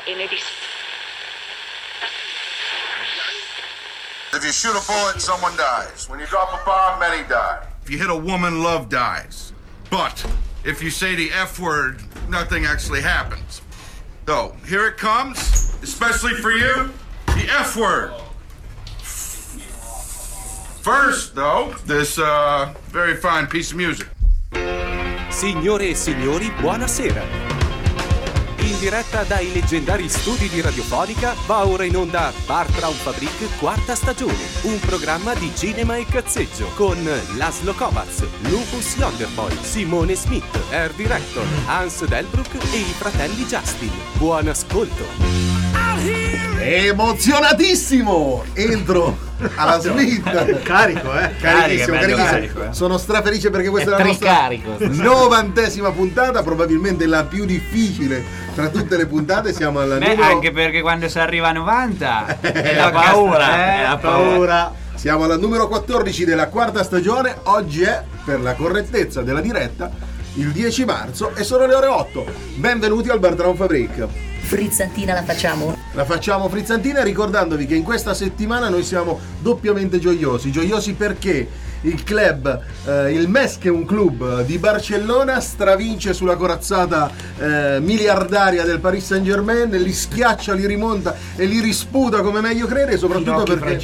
If you shoot a bullet, someone dies. When you drop a bomb, many die. If you hit a woman, love dies. But if you say the F word, nothing actually happens. So, here it comes, especially for you, the F word. First, though, this very fine piece of music. Signore e signori, buonasera. In diretta dai leggendari studi di Radiofonica va ora in onda Bar Traumfabrik quarta stagione, un programma di cinema e cazzeggio con Laszlo Kovacs, Lupus Yonderboy, Simone Smith, Air Director, Hans Delbruck e i fratelli Justin. Buon ascolto. Emozionatissimo! Entro alla Smith. Carico, Carichissimo. Carico. Sono strafelice perché questa è la nostra 90ª puntata, probabilmente la più difficile tra tutte le puntate. Siamo alla numero... anche perché quando si arriva a 90 è la paura. Siamo alla numero 14 della quarta stagione. Oggi è, per la correttezza della diretta, il 10 marzo e sono le ore 8. Benvenuti al Bar Traumfabrik. Frizzantina la facciamo? La facciamo frizzantina, ricordandovi che in questa settimana noi siamo doppiamente gioiosi perché il club, il MES, che è un club di Barcellona, stravince sulla corazzata miliardaria del Paris Saint-Germain, li schiaccia, li rimonta e li risputa come meglio crede, e soprattutto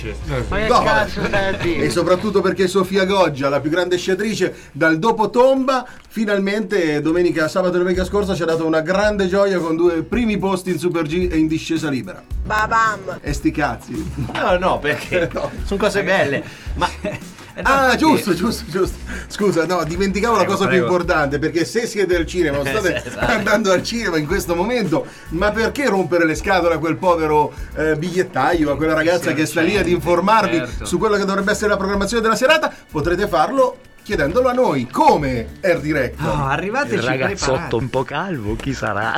perché Sofia Goggia, la più grande sciatrice dal dopo tomba, finalmente sabato e domenica scorsa ci ha dato una grande gioia con 2 primi posti in Super G e in discesa libera. Babam! E sti cazzi. No, perché sono cose belle. Ma giusto. Scusa, no, dimenticavo la cosa più importante, perché se siete al cinema, state andando al cinema in questo momento, ma perché rompere le scatole a quel povero bigliettaio, a quella ragazza che sta lì ad informarvi su quello che dovrebbe essere la programmazione della serata? Potrete farlo chiedendolo a noi, come Air Director. Arrivateci il ragazzotto un po' calvo, chi sarà?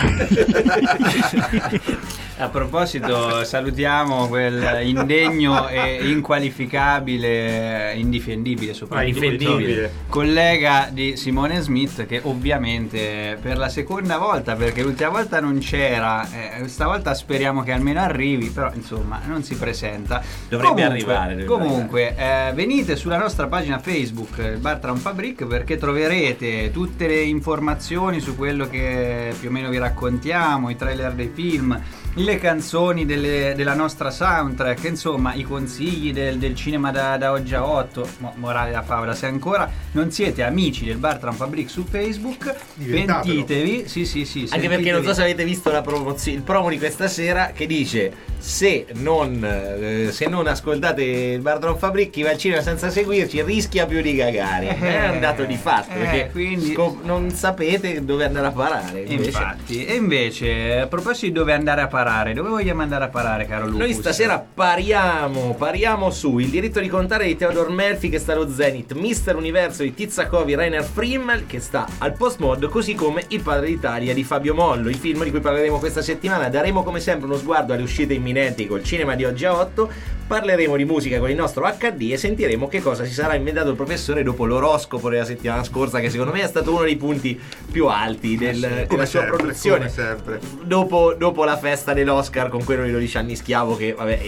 A proposito, salutiamo quel indegno e inqualificabile, indifendibile soprattutto, collega di Simone Smith, che ovviamente per la seconda volta, perché l'ultima volta non c'era, stavolta speriamo che almeno arrivi, però insomma non si presenta. Dovrebbe arrivare. Comunque, venite sulla nostra pagina Facebook, Bar Traumfabrik, perché troverete tutte le informazioni su quello che più o meno vi raccontiamo, i trailer dei film, le canzoni della nostra soundtrack, insomma i consigli del cinema da oggi a 8. Morale da favola: se ancora non siete amici del Bar Traumfabrik su Facebook, pentitevi. Sì, anche perché non so se avete visto il promo di questa sera, che dice: se non ascoltate il Bar Traumfabrik, chi va al cinema senza seguirci rischia più di cagare. È un dato di fatto, perché quindi non sapete dove andare a parare. Invece, a proposito di dove andare a parare, dove vogliamo andare a parare, caro Lupus? Noi stasera pariamo su Il diritto di contare di Theodore Murphy, che sta allo Zenith, Mister Universo di Tizzakovi, Rainer Frimmel, che sta al Postmod, così come Il padre d'Italia di Fabio Mollo. I film di cui parleremo questa settimana. Daremo come sempre uno sguardo alle uscite imminenti col cinema di oggi a 8, parleremo di musica con il nostro HD e sentiremo che cosa si sarà inventato il professore dopo l'oroscopo della settimana scorsa, che secondo me è stato uno dei punti più alti della sua produzione, come sempre. Dopo la festa dell'Oscar con quello di 12 anni schiavo, che vabbè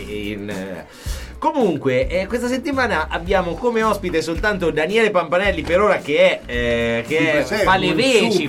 Comunque, questa settimana abbiamo come ospite soltanto Daniele Pampanelli, per ora, che fa le veci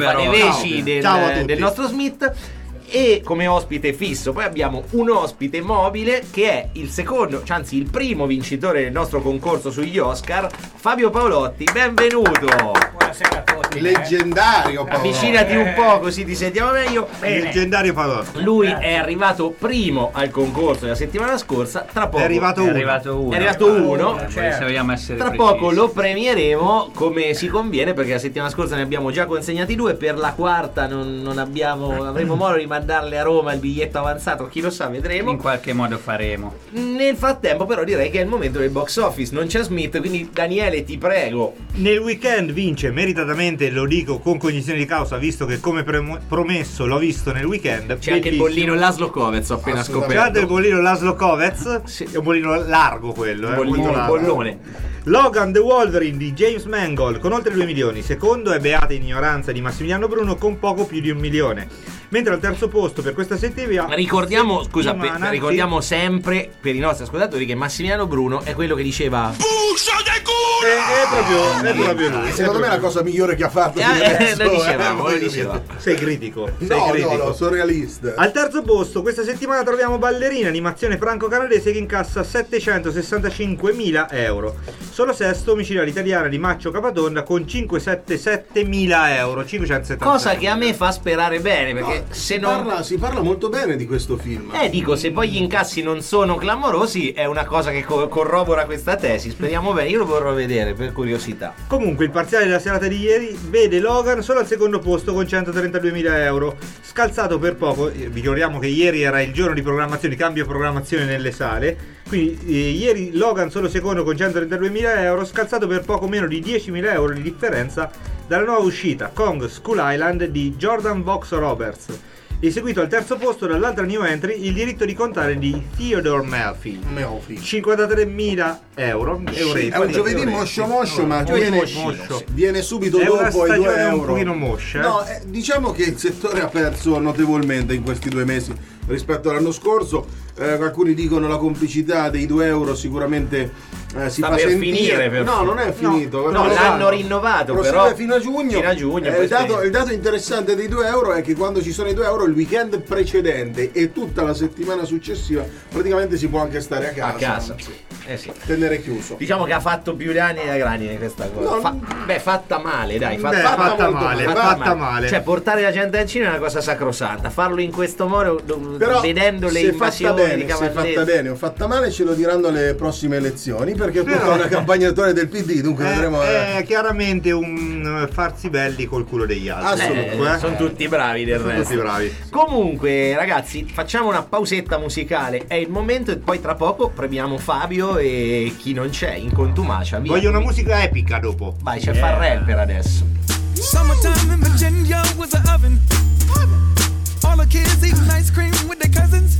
del nostro Smith. E come ospite fisso poi abbiamo un ospite mobile, che è il secondo, anzi il primo vincitore del nostro concorso sugli Oscar, Fabio Paolotti. Benvenuto. Buonasera a tutti. Leggendario Paolotti. Avvicinati un po' così ti sentiamo meglio. Leggendario Paolotti. Lui è arrivato primo al concorso della settimana scorsa. Tra poco è arrivato uno. Se vogliamo essere tra precisi, poco lo premieremo come si conviene, perché la settimana scorsa ne abbiamo già consegnati 2. Per la quarta avremo modo di mandarle a Roma il biglietto avanzato, chi lo sa, vedremo. In qualche modo faremo. Nel frattempo però direi che è il momento del box office. Non c'è Smith, quindi Daniele, ti prego. Nel weekend vince meritatamente, lo dico con cognizione di causa, visto che come promesso l'ho visto nel weekend. C'è anche il bollino Laszlo Kovacs, ho appena scoperto. C'è il bollino Laszlo Kovacs, sì. È un bollino largo quello, bollone. Logan the Wolverine di James Mangold con oltre 2 milioni. Secondo è Beata ignoranza di Massimiliano Bruno con poco più di 1 milione. Mentre al terzo posto per questa settimana ricordiamo sempre per i nostri ascoltatori che Massimiliano Bruno è quello che diceva è proprio lui. Secondo me è la cosa migliore che ha fatto. Lo dicevamo. Sei critico. No, sono realista. Al terzo posto questa settimana troviamo Ballerina, animazione franco-canadese che incassa 765.000 euro. Solo sesto, Omicidiale italiana di Maccio Capatonda con 577.000 euro. 570. Cosa che a me fa sperare bene, perché si parla molto bene di questo film. Dico, se poi gli incassi non sono clamorosi, è una cosa che corrobora questa tesi. Speriamo bene, io lo vorrò vedere per curiosità. Comunque, il parziale della serata di ieri vede Logan solo al secondo posto con 132.000 euro, scalzato per poco. Vi ricordiamo che ieri era il giorno di programmazione, cambio programmazione nelle sale. Quindi ieri Logan solo secondo con 132.000 euro, scalzato per poco meno di 10.000 euro di differenza dalla nuova uscita Kong Skull Island di Jordan Vox Roberts, eseguito al terzo posto dall'altra new entry Il diritto di contare di Theodore Melfi. 53.000 euro. È un giovedì moscio, ma viene subito dopo i 2 euro. Un pochino moscia. No, diciamo che il settore ha perso notevolmente in questi 2 mesi rispetto all'anno scorso. Alcuni dicono la complicità dei 2 euro sicuramente si fa sentire. Non è finito. No, l'hanno rinnovato però fino a giugno. Il dato interessante dei 2 euro è che quando ci sono i 2 euro il weekend precedente e tutta la settimana successiva praticamente si può anche stare a casa. Sì. Tenere chiuso. Diciamo che ha fatto più danni da granine questa cosa. Fatta male, dai. Fatta male. Cioè, portare la gente al cinema è una cosa sacrosanta. Farlo in questo modo, però, vedendo le invasioni di cavalletti. Se fatta bene o fatta male ce lo diranno alle prossime elezioni, perché è una campagna elettorale del PD, dunque vedremo. È chiaramente un farsi belli col culo degli altri. Assolutamente. Sono tutti bravi del resto. Tutti bravi. Comunque, ragazzi, facciamo una pausetta musicale. È il momento e poi tra poco premiamo Fabio e chi non c'è in contumacia. Voglio una musica epica dopo. Vai, c'è Farrell per adesso. Summertime in Virginia was an oven. All the kids eating ice cream with their cousins.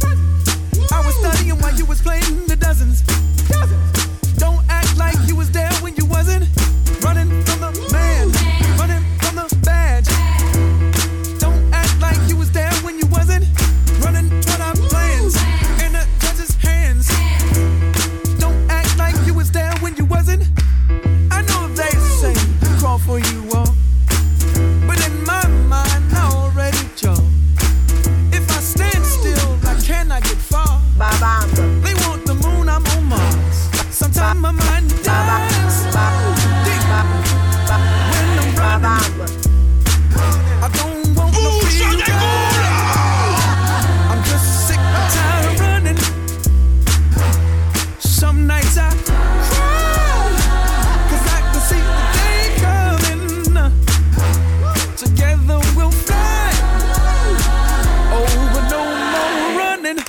I was studying while you was playing the dozens. Don't act like you was there when you wasn't. Running from the man, running from the badge. Don't act like you was there when you wasn't. Running toward our plans in the judge's hands. Don't act like you was there when you wasn't. I know they say crawl for you all, but in my mind I already chose. If I stand still, I cannot get far. They want the moon, I'm on Mars. Sometimes my mind dies deep when I'm running. I don't want no free ride. I'm just sick and tired of running. Some nights I cry, 'cause I can see the day coming. Together we'll fly. Oh, but no more running.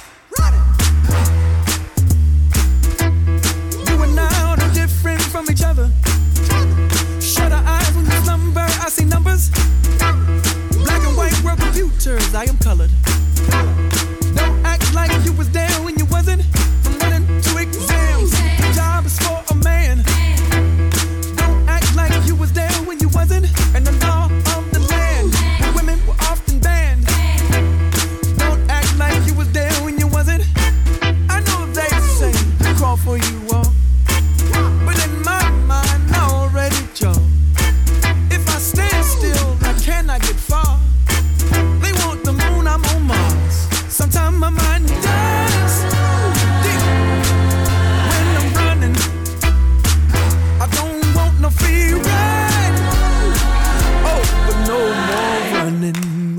You and I are different from each other. Shut our eyes when you slumber, I see numbers. Black and white world computers, I am colored. Don't act like you was there when you wasn't. From running to exams, the job is for a man. Don't act like you was there when you wasn't. And the law of the land, women were often banned. Don't act like you was there when you wasn't. I know they say crawl for you all, but in my mind I already chose. If I stand still, I cannot get far. They want the moon, I'm on Mars. Sometimes my mind dies deep when I'm running. I don't want no free ride. Oh, but no more running.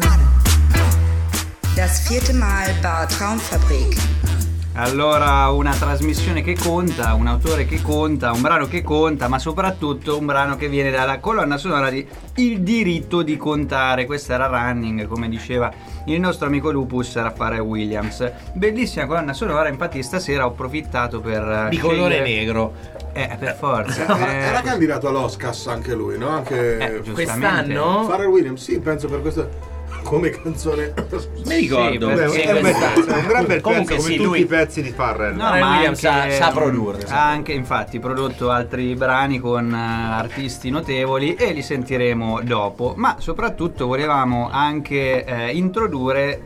Das 4. Mal Bar Traumfabrik. Allora, una trasmissione che conta, un autore che conta, un brano che conta, ma soprattutto un brano che viene dalla colonna sonora di Il diritto di contare. Questa era Running, come diceva il nostro amico Lupus, Raffaele Williams. Bellissima colonna sonora, infatti stasera ho approfittato per di colore negro. Per forza. Era candidato all'Oscars anche lui, no? Anche giustamente. Quest'anno? Pharrell Williams, sì, penso per questo. come canzone. Mi ricordo. Sì, è un gran bel Comunque pezzo, come sì, tutti lui i pezzi di Farrell. No, Pharrell ma Williams anche, sa produrre. ha anche infatti prodotto altri brani con artisti notevoli e li sentiremo dopo, ma soprattutto volevamo anche introdurre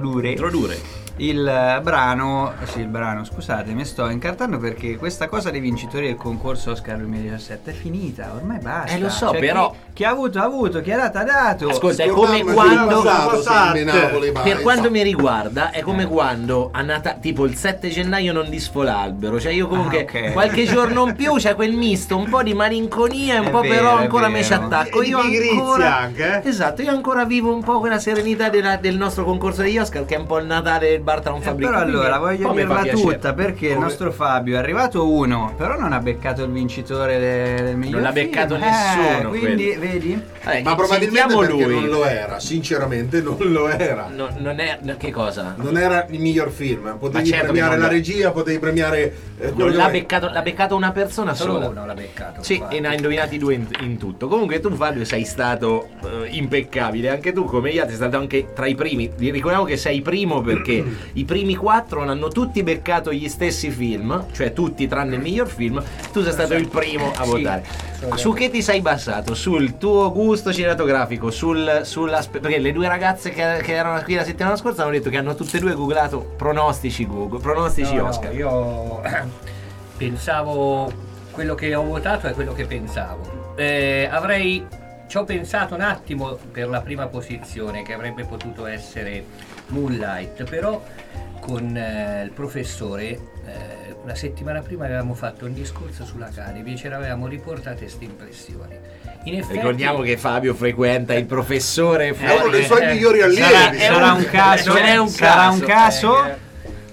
il brano, scusate, mi sto incartando perché questa cosa dei vincitori del concorso Oscar 2017 è finita, ormai basta. Lo so, Cioè, però chi ha avuto ha avuto, chi ha dato ha dato. ascolta, è come quando per per quanto mi riguarda è come quando a Natale, tipo il 7 gennaio non disfo l'albero, cioè io comunque ok. qualche giorno in più c'è quel misto, un po' di malinconia e un È po' vero, però è ancora me vero. ci attacco. E di Io pigrizia ancora anche, esatto, io ancora vivo un po' quella serenità del nostro concorso degli Oscar, che è un po' il Natale del Bar Town Fabric. Però allora Quindi, voglio poi mi fa dirla piacere. tutta perché il nostro Fabio è arrivato uno, però non ha beccato il vincitore del miglior Non l'ha film. beccato nessuno, quindi vedi? Ma probabilmente sentiamo perché lui. non lo era, sinceramente non lo era. Non è che cosa? Non era il miglior film, potevi certo che premiare non la lo- regia, potevi premiare quello Non che l'ha vuoi. beccato una persona Solo sola. uno l'ha beccato. Sì, infatti. e ne ha indovinati due in tutto. Comunque tu, Fabio, sei stato impeccabile. Anche tu, come gli altri, sei stato anche tra i primi. Ricordiamo che sei primo perché i primi 4 non hanno tutti beccato gli stessi film, cioè tutti tranne il miglior film. Tu sei stato il primo a votare. Su che ti sei basato? Sul tuo gusto cinematografico? Perché le due ragazze che erano qui la settimana scorsa hanno detto che hanno tutte e due googlato pronostici No, Oscar. io pensavo, quello che ho votato è quello che pensavo. Ci ho pensato un attimo per la prima posizione, che avrebbe potuto essere Moonlight, però con il professore una settimana prima avevamo fatto un discorso sull'Academy e ce l'avevamo riportate queste impressioni. In effetti, Ricordiamo che Fabio frequenta il professore Uno dei suoi migliori allievi. Sarà un caso, non è un sarà un caso. caso.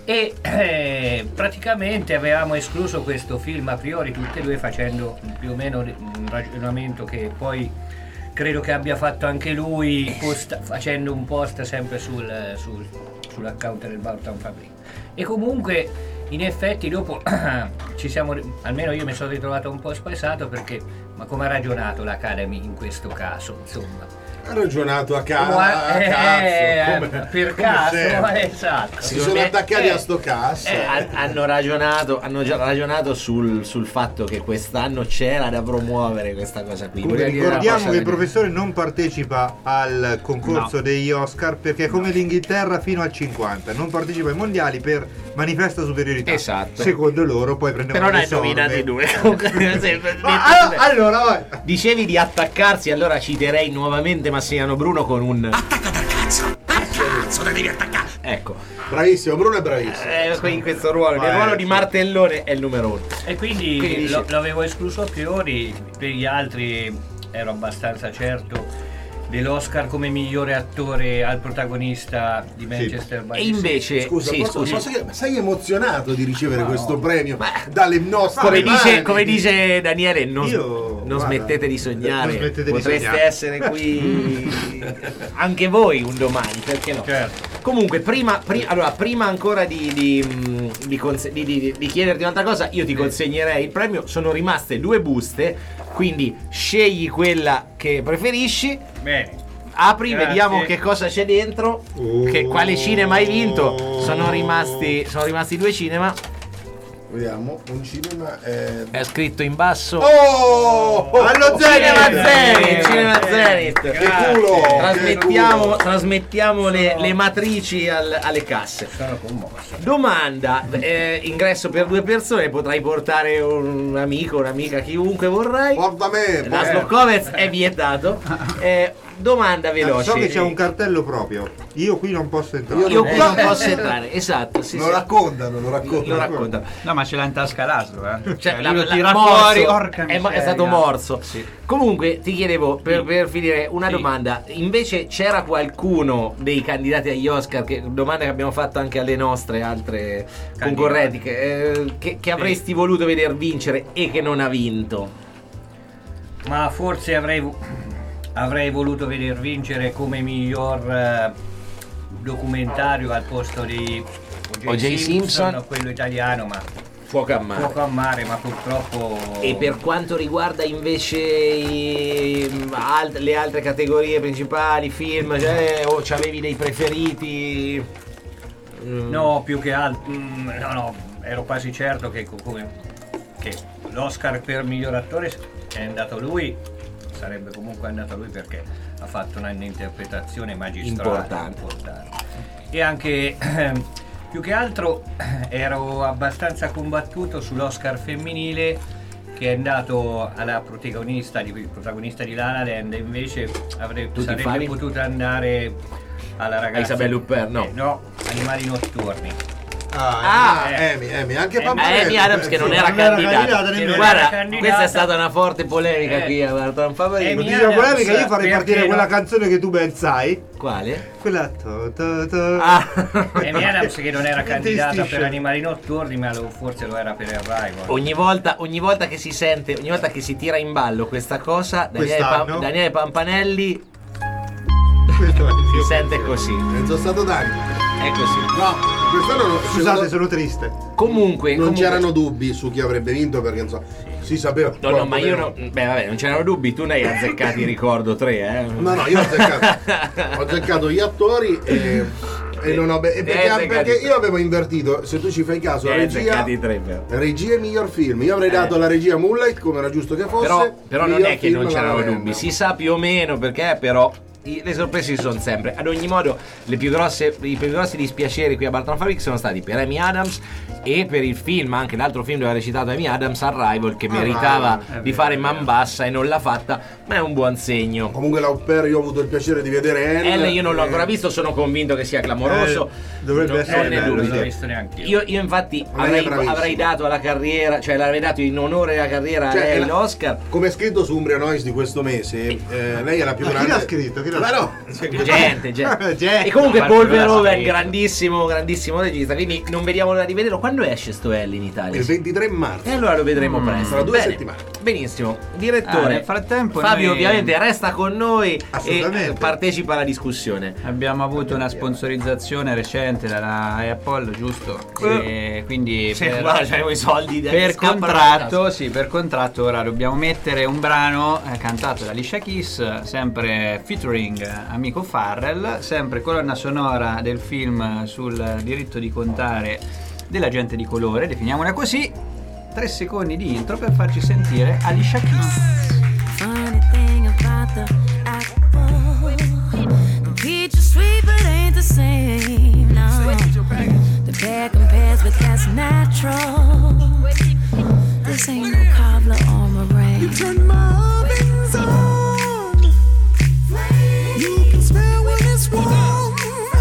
E praticamente avevamo escluso questo film a priori, tutte e due facendo più o meno un ragionamento che poi credo che abbia fatto anche lui, facendo un post sempre sull'account del Bar Town Fabric. E comunque in effetti dopo almeno io mi sono ritrovato un po' spaesato, perché ma come ha ragionato l'Academy in questo caso, insomma? Ha ragionato a cazzo. Per caso, esatto. Si sono attaccati a sto cazzo. Hanno ragionato sul fatto che quest'anno c'era da promuovere questa cosa qui. Comunque Voglio dire una ricordiamo cosa che il da dire. professore non partecipa al concorso degli Oscar perché è come l'Inghilterra fino al 50, non partecipa ai mondiali per manifesta superiorità. Esatto. Secondo loro poi prendevano Però ne le hai indovinati somme. due. Allora vai. Dicevi di attaccarsi, allora citerei nuovamente Massimiliano Bruno con un Attacca dal cazzo! Cazzo, devi attaccare! ecco. Bravissimo, Bruno è bravissimo. In questo ruolo, nel ruolo di martellone è il numero 1. E quindi l'avevo escluso a priori, per gli altri ero abbastanza certo dell'Oscar come migliore attore al protagonista di Manchester by E the Sea. invece Scusa, posso chiedere, ma sei emozionato di ricevere questo premio Beh, dalle nostre mani? come dice Daniele, non guarda, smettete di sognare. non smettete di Potreste sognare. essere qui anche voi un domani, perché no? Certo. Comunque, prima ancora di chiederti un'altra cosa, io ti consegnerei il premio. Sono rimaste 2 buste, quindi scegli quella che preferisci. Bene. Apri, Grazie. vediamo che cosa c'è dentro. Quale cinema hai vinto? Sono rimasti 2 cinema. Vediamo, un cinema È scritto in basso. Allo Cinema Zenith. Che culo! Trasmettiamo le matrici alle casse. Sono commosso. Domanda, ingresso per 2 persone, potrai portare un amico, un'amica, chiunque vorrai. Porta me! Laszlo Kovacs è vietato. Domanda veloce. So che c'è un cartello proprio. Io qui non posso entrare. Io qui non posso entrare, esatto. Sì, Lo sì. raccontano. Lo raccontano. No, ma ce l'ha in tasca Laszlo, Cioè, lui lo tira morso, fuori, orca è miseria. stato morso. Sì. Comunque ti chiedevo per finire una Sì. domanda. Invece c'era qualcuno dei candidati agli Oscar, domanda che abbiamo fatto anche alle nostre altre concorrenti, che avresti voluto vedere vincere e che non ha vinto? Ma forse avrei voluto veder vincere come miglior documentario al posto di O.J. Simpson. quello italiano, ma Fuoco a mare, ma purtroppo. E per quanto riguarda invece le altre categorie principali, film, o c'avevi dei preferiti? No, più che altro. No, ero quasi certo che l'Oscar per miglior attore è andato a lui. Sarebbe comunque andato a lui perché ha fatto un'interpretazione magistrale importante. E anche più che altro ero abbastanza combattuto sull'Oscar femminile, che è andato alla protagonista di La La Land, invece sarebbe potuto andare alla ragazza Isabelle Huppert, no, Animali notturni. Amy, anche Amy Adams che non era candidata. Guarda, questa è stata una forte polemica qui a Barton Fabric. Una polemica, io farei partire quella canzone che tu ben sai. Quale? Quella Amy Adams che non era candidata per Animali notturni, ma forse lo era per Arrival. Ogni volta che si sente, ogni volta che si tira in ballo questa cosa, Daniele Pampanelli si sente così. Sono stato Dani. È così. No, quest'anno scusate, sono triste. Comunque non c'erano dubbi su chi avrebbe vinto, perché insomma si sapeva. No, ma io no. Beh, vabbè, non c'erano dubbi. Tu ne hai azzeccati, ricordo 3, No, io ho azzeccato gli attori e non ho perché io avevo invertito. Se tu ci fai caso, regia e miglior film. Io avrei dato la regia Moonlight, come era giusto che fosse. Però non è che non c'erano dubbi. Si sa più o meno perché, però le sorprese ci sono sempre. Ad ogni modo, i più grossi dispiaceri qui a Barton Fabric sono stati per Amy Adams e per il film, anche l'altro film dove ha recitato Amy Adams, Arrival, che meritava di fare man bassa e non l'ha fatta, ma è un buon segno. Comunque la Huppert, io ho avuto il piacere di vedere Elle, io non l'ho ancora visto, sono convinto che sia clamoroso. Dovrebbe essere bello, non l'ho visto neanche io infatti avrei dato alla carriera, cioè l'avrei dato in onore alla carriera a lei l'Oscar. Come è scritto su Umbria Noise di questo mese, lei è la più grande. Chi l'ha scritto? Ma no, gente. E comunque Paul Verhoeven, grandissimo regista, quindi non vediamo l'ora di vederlo. Quando esce sto L in Italia? Il 23 marzo. E allora lo vedremo presto. Tra 2 settimane. Benissimo. Direttore, nel frattempo Fabio ovviamente resta con noi e partecipa alla discussione. Abbiamo avuto una sponsorizzazione recente dalla Apple, giusto? E quindi c'erano i soldi per contratto ora dobbiamo mettere un brano cantato da Alicia Keys, sempre featuring amico Farrell, sempre colonna sonora del film sul diritto di contare della gente di colore, definiamola così. 3 secondi di intro per farci sentire Alicia Keys. Funny thing about the apple, the peach is sweet but ain't the same. No, the pear compares but that's natural. This ain't no cobbler or meringue. You turn my ovens on. You can smell when it's warm.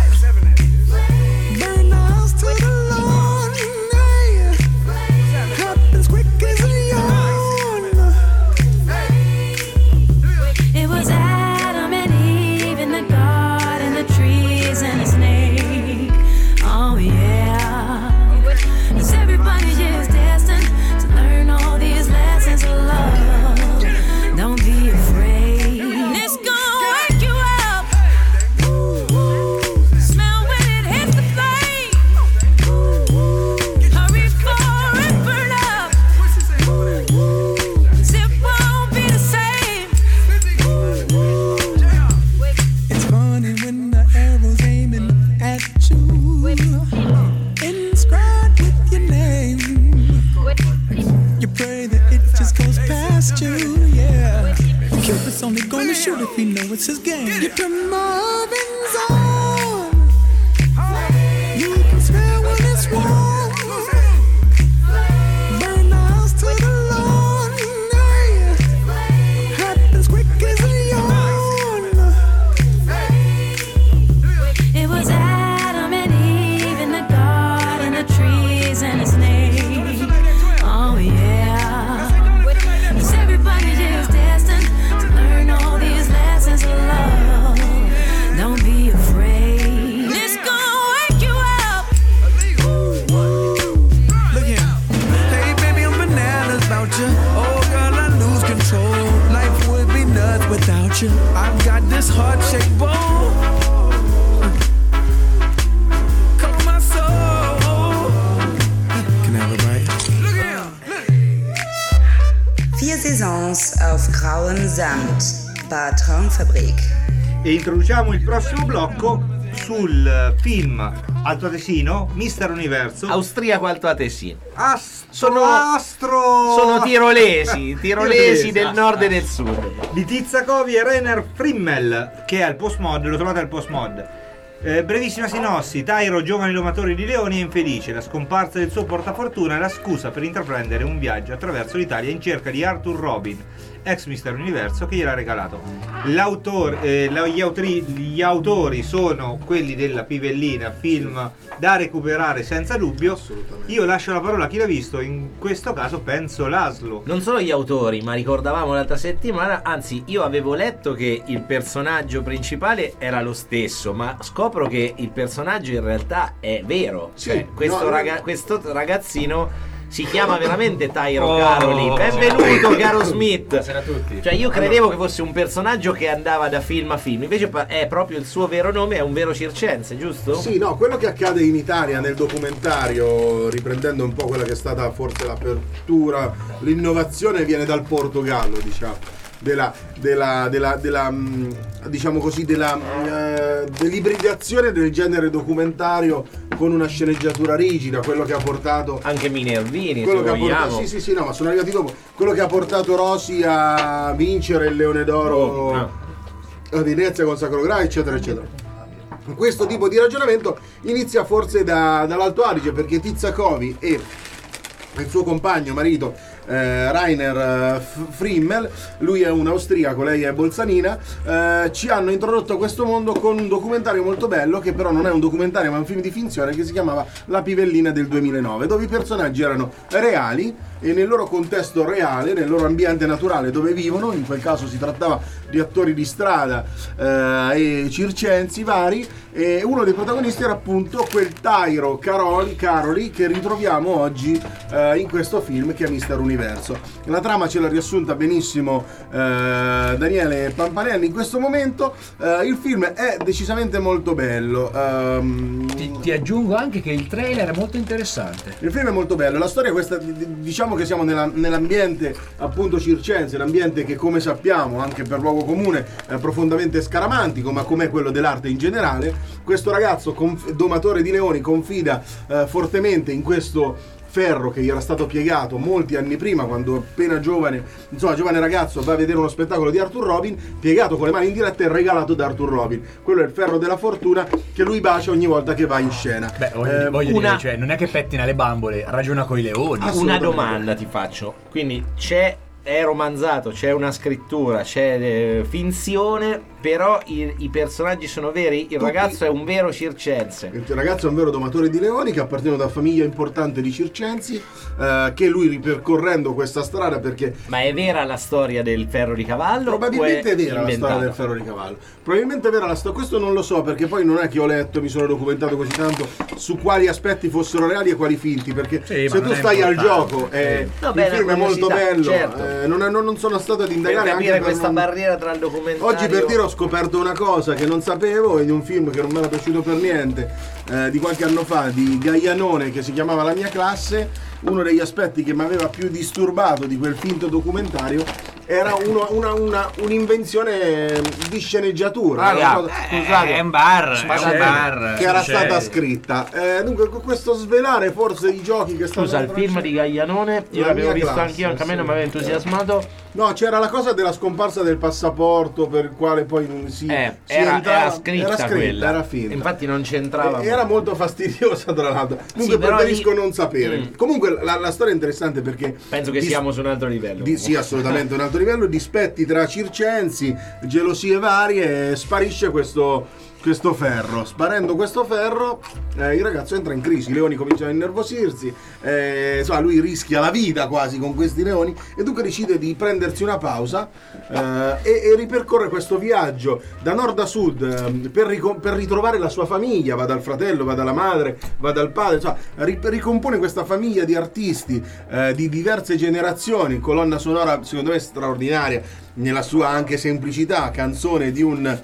Burn the house to the lawn. Happens quick as a yawn. It was Adam and Eve in the garden, the trees and the snake. Oh yeah. 'Cause everybody is destined to learn all these lessons of love. Don't be afraid. It's gonna wake you up. Smell when it hits the flame. Hurry for it, burn up. 'Cause it won't be the same. It's funny when the arrow's aiming at you, inscribed with your name. You pray that it just goes past you, yeah. Cupid's only gonna shoot if he knows it's his game. You turn Marvin's on. You can smell when it's warm. Burn the house to the lawn. Happens quick as a yawn. It was Adam and Eve in the garden, the trees and the snake. Oh yeah. 'Cause everybody is destined to learn all these lessons of love. Don't und Samt, Bar Traumfabrik. E introduciamo il prossimo blocco sul film altoatesino Mister Universo. Austriaco altoatesino. Sono tirolesi del nord e del sud. Di Tizza Covi e Rainer Frimmel, che è al Postmod, lo trovate al Postmod. Brevissima sinossi: Tyro, giovane domatore di leoni, è infelice. La scomparsa del suo portafortuna è la scusa per intraprendere un viaggio attraverso l'Italia in cerca di Arthur Robin, ex Mister Universo, che gliel'ha regalato. Gli autori sono quelli della Pivellina, film da recuperare senza dubbio. Io lascio la parola a chi l'ha visto, in questo caso penso Laszlo. Non solo gli autori, ma ricordavamo l'altra settimana, anzi io avevo letto che il personaggio principale era lo stesso, ma scopro che il personaggio in realtà è vero. Sì, cioè, questo ragazzino si chiama veramente Tyro Caroli. Benvenuto, Benvenuto caro Smith. Buonasera a tutti. Cioè io credevo che fosse un personaggio che andava da film a film, invece è proprio il suo vero nome, è un vero circense, giusto? Sì, no, quello che accade in Italia nel documentario, riprendendo un po' quella che è stata forse l'apertura, l'innovazione viene dal Portogallo, diciamo. Diciamo così, dell'ibridazione del genere documentario con una sceneggiatura rigida, quello che ha portato anche Minervini, quello se che vogliamo. ha portato, sì, no, ma sono arrivati dopo, quello che ha portato Rosi a vincere il Leone d'Oro a Venezia con Sacro Graal, eccetera eccetera. Questo tipo di ragionamento inizia forse dall'Alto Adige, perché Tizza Covi e il suo compagno, marito Rainer Frimmel, lui è un austriaco, lei è bolzanina, ci hanno introdotto a questo mondo con un documentario molto bello, che però non è un documentario ma un film di finzione, che si chiamava La Pivellina del 2009, dove i personaggi erano reali e nel loro contesto reale, nel loro ambiente naturale dove vivono. In quel caso si trattava di attori di strada e circensi vari, e uno dei protagonisti era appunto quel Tyro Caroli che ritroviamo oggi in questo film, che è Mister Universo. La trama ce l'ha riassunta benissimo Daniele Pampanelli in questo momento. Il film è decisamente molto bello. Ti aggiungo anche che il trailer è molto interessante. Il film è molto bello. La storia è questa, diciamo che siamo nell'ambiente appunto circense, l'ambiente che, come sappiamo anche per luogo comune, è profondamente scaramantico, ma come quello dell'arte in generale. Questo ragazzo domatore di leoni confida fortemente in questo ferro che gli era stato piegato molti anni prima, quando appena giovane ragazzo va a vedere uno spettacolo di Arthur Robin, piegato con le mani in diretta e regalato da Arthur Robin. Quello è il ferro della fortuna che lui bacia ogni volta che va in scena. Beh, voglio dire, cioè, non è che pettina le bambole, ragiona coi leoni. Una domanda ti faccio, quindi è romanzato, c'è una scrittura, c'è finzione, però i personaggi sono veri. Il ragazzo è un vero circense. Il ragazzo è un vero domatore di leoni che appartiene ad una famiglia importante di circensi, che lui, ripercorrendo questa strada, perché... Ma è vera la storia del ferro di cavallo? Probabilmente è vera la storia del ferro di cavallo. Probabilmente è vera la storia. Questo non lo so, perché poi non è che ho letto, mi sono documentato così tanto su quali aspetti fossero reali e quali finti, perché se tu stai al gioco il film è molto bello, certo. Non sono stato ad indagare per capire anche questa barriera tra il documentario. Oggi, per dire, ho scoperto una cosa che non sapevo in un film che non mi era piaciuto per niente, di qualche anno fa, di Gaianone, che si chiamava La mia classe. Uno degli aspetti che mi aveva più disturbato di quel finto documentario era un'invenzione di sceneggiatura, è un bar che era stata scritta. Dunque, questo svelare forse i giochi che stanno... Scusa, il film di Gaianone io l'avevo visto anch'io, anche a me non mi aveva entusiasmato. No, c'era la cosa della scomparsa del passaporto, per il quale poi era scritta quella, era finta. Infatti non c'entrava. Era molto fastidiosa, tra l'altro. Comunque preferisco non sapere. Comunque la storia è interessante, perché penso che siamo su un altro livello. Sì, assolutamente un altro livello. Dispetti tra circensi, gelosie varie, sparisce questo ferro. Sparendo questo ferro, il ragazzo entra in crisi, i leoni cominciano a innervosirsi, lui rischia la vita quasi con questi leoni, e dunque decide di prendersi una pausa e ripercorre questo viaggio da nord a sud per ritrovare la sua famiglia. Va dal fratello, va dalla madre, va dal padre, ricompone questa famiglia di artisti di diverse generazioni. Colonna sonora secondo me straordinaria nella sua anche semplicità, canzone di un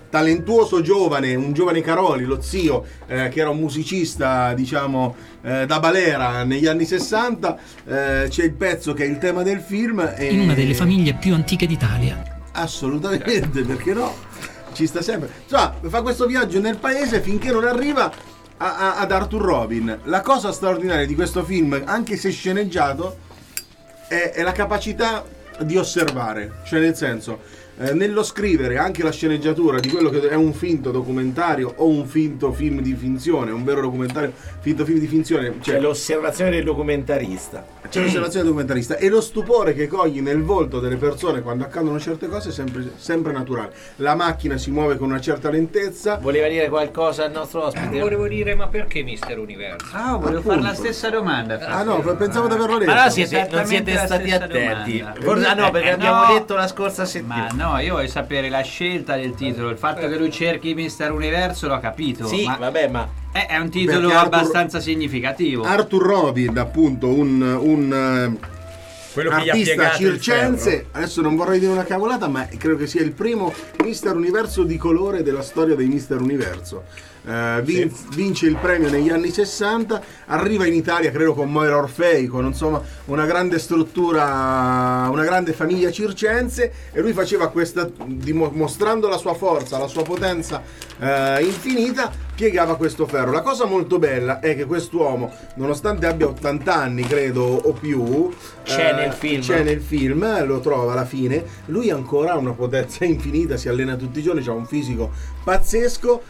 talentuoso giovane, un giovane Caroli, lo zio, che era un musicista, diciamo, da balera negli anni 60. C'è il pezzo che è il tema del film. In una delle famiglie più antiche d'Italia. Assolutamente, perché no? Ci sta sempre. Insomma, fa questo viaggio nel paese finché non arriva ad Arthur Robin. La cosa straordinaria di questo film, anche se sceneggiato, è la capacità di osservare. Cioè, nel senso, nello scrivere anche la sceneggiatura di quello che è un finto documentario o un finto film di finzione, un vero documentario finto film di finzione, c'è l'osservazione del documentarista. C'è l'osservazione del documentarista e lo stupore che cogli nel volto delle persone quando accadono certe cose è sempre naturale. La macchina si muove con una certa lentezza. Voleva dire qualcosa al nostro ospite? Volevo dire, ma perché Mister Universo? Volevo fare la stessa domanda. Pensavo di averlo detto. Ma no, non siete stati attenti. Forse, no, perché abbiamo detto la scorsa settimana. Ma no, io voglio sapere la scelta del titolo. Il fatto che lui cerchi Mister Universo l'ho capito. Sì, vabbè, ma è un titolo abbastanza significativo. Arthur Robin, appunto, un quello che artista circense. Adesso non vorrei dire una cavolata, ma credo che sia il primo Mister Universo di colore della storia dei Mister Universo. Vince il premio negli anni 60, arriva in Italia credo con Moira Orfei, con insomma una grande struttura, una grande famiglia circense, e lui faceva questa, dimostrando la sua forza, la sua potenza infinita, piegava questo ferro. La cosa molto bella è che quest'uomo, nonostante abbia 80 anni credo o più, c'è nel film, lo trova alla fine, lui ancora ha una potenza infinita, si allena tutti i giorni, ha un fisico pazzesco.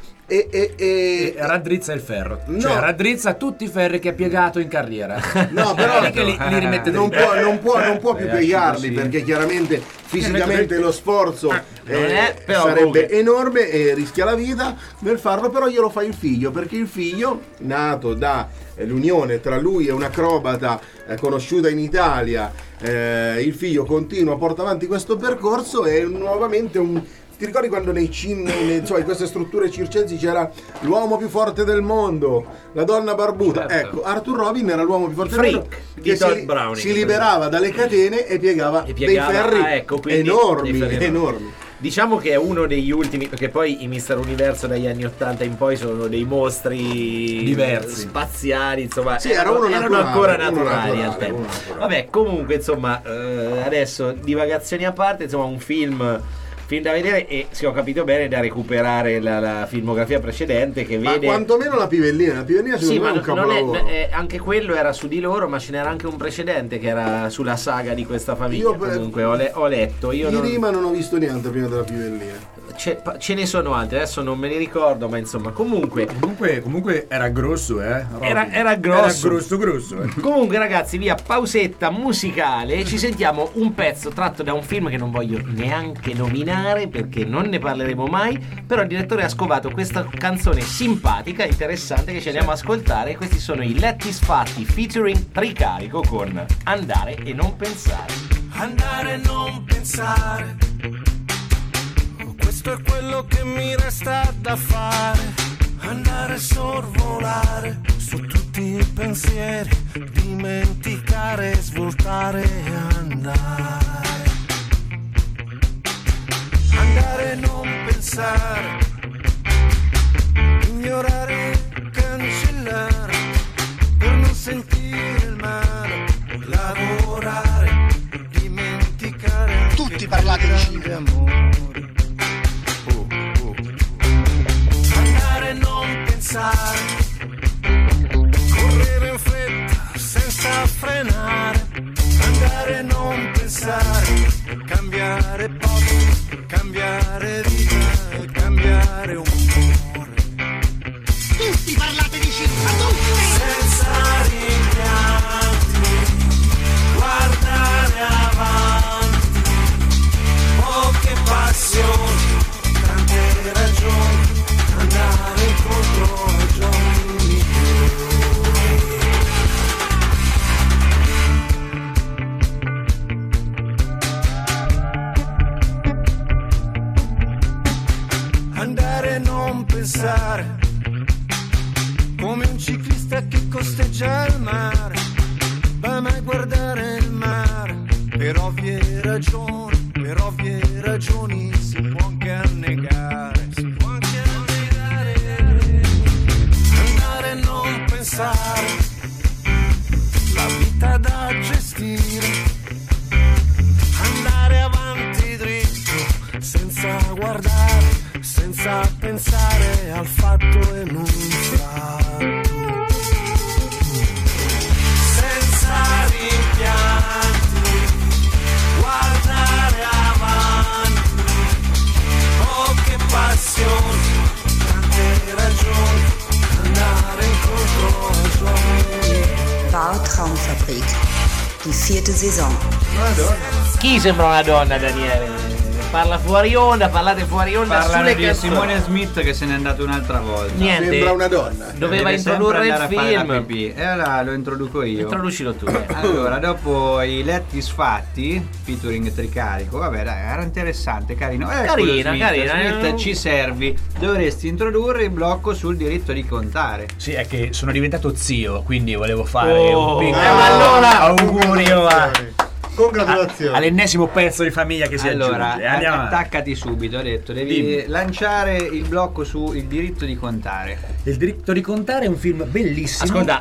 E raddrizza il ferro, no, cioè raddrizza tutti i ferri che ha piegato in carriera. No, però che li rimette non può più piegarli, perché chiaramente fisicamente lo sforzo sarebbe enorme e rischia la vita nel farlo. Però glielo fa il figlio, perché il figlio, nato da l'unione tra lui e un'acrobata conosciuta in Italia, il figlio continua, porta avanti questo percorso e nuovamente ti ricordi quando in queste strutture circensi c'era l'uomo più forte del mondo, la donna barbuta? Certo. Ecco, Arthur Robin era l'uomo più forte del mondo, che si liberava dalle catene e piegava dei ferri enormi. Diciamo che è uno degli ultimi, perché poi i Mister Universo dagli anni 80 in poi sono dei mostri diversi, spaziali, insomma, sì, erano ancora naturali al tempo. Vabbè, comunque, insomma, adesso divagazioni a parte, insomma, un film da vedere, e se ho capito bene da recuperare la filmografia precedente, che vede, ma quantomeno la Pivellina secondo me è un capolavoro. Anche quello era su di loro, ma ce n'era anche un precedente che era sulla saga di questa famiglia. Comunque ho letto Rima non ho visto niente prima della Pivellina. Ce ne sono altri, adesso non me li ricordo, ma insomma, comunque era grosso, era grosso. Grosso. Comunque, ragazzi, via, pausetta musicale, ci sentiamo un pezzo tratto da un film che non voglio neanche nominare perché non ne parleremo mai, però il direttore ha scovato questa canzone simpatica, interessante, che ci andiamo a ascoltare. Questi sono i Lettisfatti featuring Tricarico con Andare e non pensare. Andare e non pensare, questo è quello che mi resta da fare. Andare a sorvolare su tutti i pensieri, dimenticare, svoltare e andare. Andare e non pensare, ignorare, cancellare, per non sentire il male, lavorare, dimenticare. Tutti parlate di cinema. Andare e non pensare, correre in fretta senza frenare. Andare e non pensare, cambiare poco, cambiare vita, cambiare umore. Tutti parlate di cinema, tutti! Senza rimpianti, guardare avanti, poche passioni, tante ragioni, andare incontro ai giorni migliori. Andare e non pensare, come un ciclista che costeggia il mare, va mai guardare il mare, per ovvie ragioni si può anche annegare, si passare, la vita da gestire, andare avanti dritto, senza guardare, senza pensare al fatto e non fatto, senza rimpianti, guardare avanti, oh che passione, tante ragioni, andare incontro ai suoi. Bautraumfabrik, die 4. Saison. Chi sembra una donna, Daniele? Parla fuori onda, parlate fuori onda. Parlano sulle di canzoni. Simone Smith che se n'è andato un'altra volta. Niente. Sembra una donna. Doveva Deve introdurre sempre il andare a fare la film. pipì. E allora lo introduco io. Introducilo tu. Allora, dopo i letti sfatti, featuring Tricarico, vabbè, dai, era interessante, carino. Carina, Smith, carina. Smith, ci servi. Dovresti introdurre il blocco sul diritto di contare. Sì, è che sono diventato zio, quindi volevo fare un piccolo allora, augurio Congratulazioni. all'ennesimo pezzo di famiglia che si Allora, aggiunge. Andiamo avanti. attaccati subito, ho detto, devi Dimmi. lanciare il blocco sul diritto di contare. Il diritto di contare è un film bellissimo. Ascolta,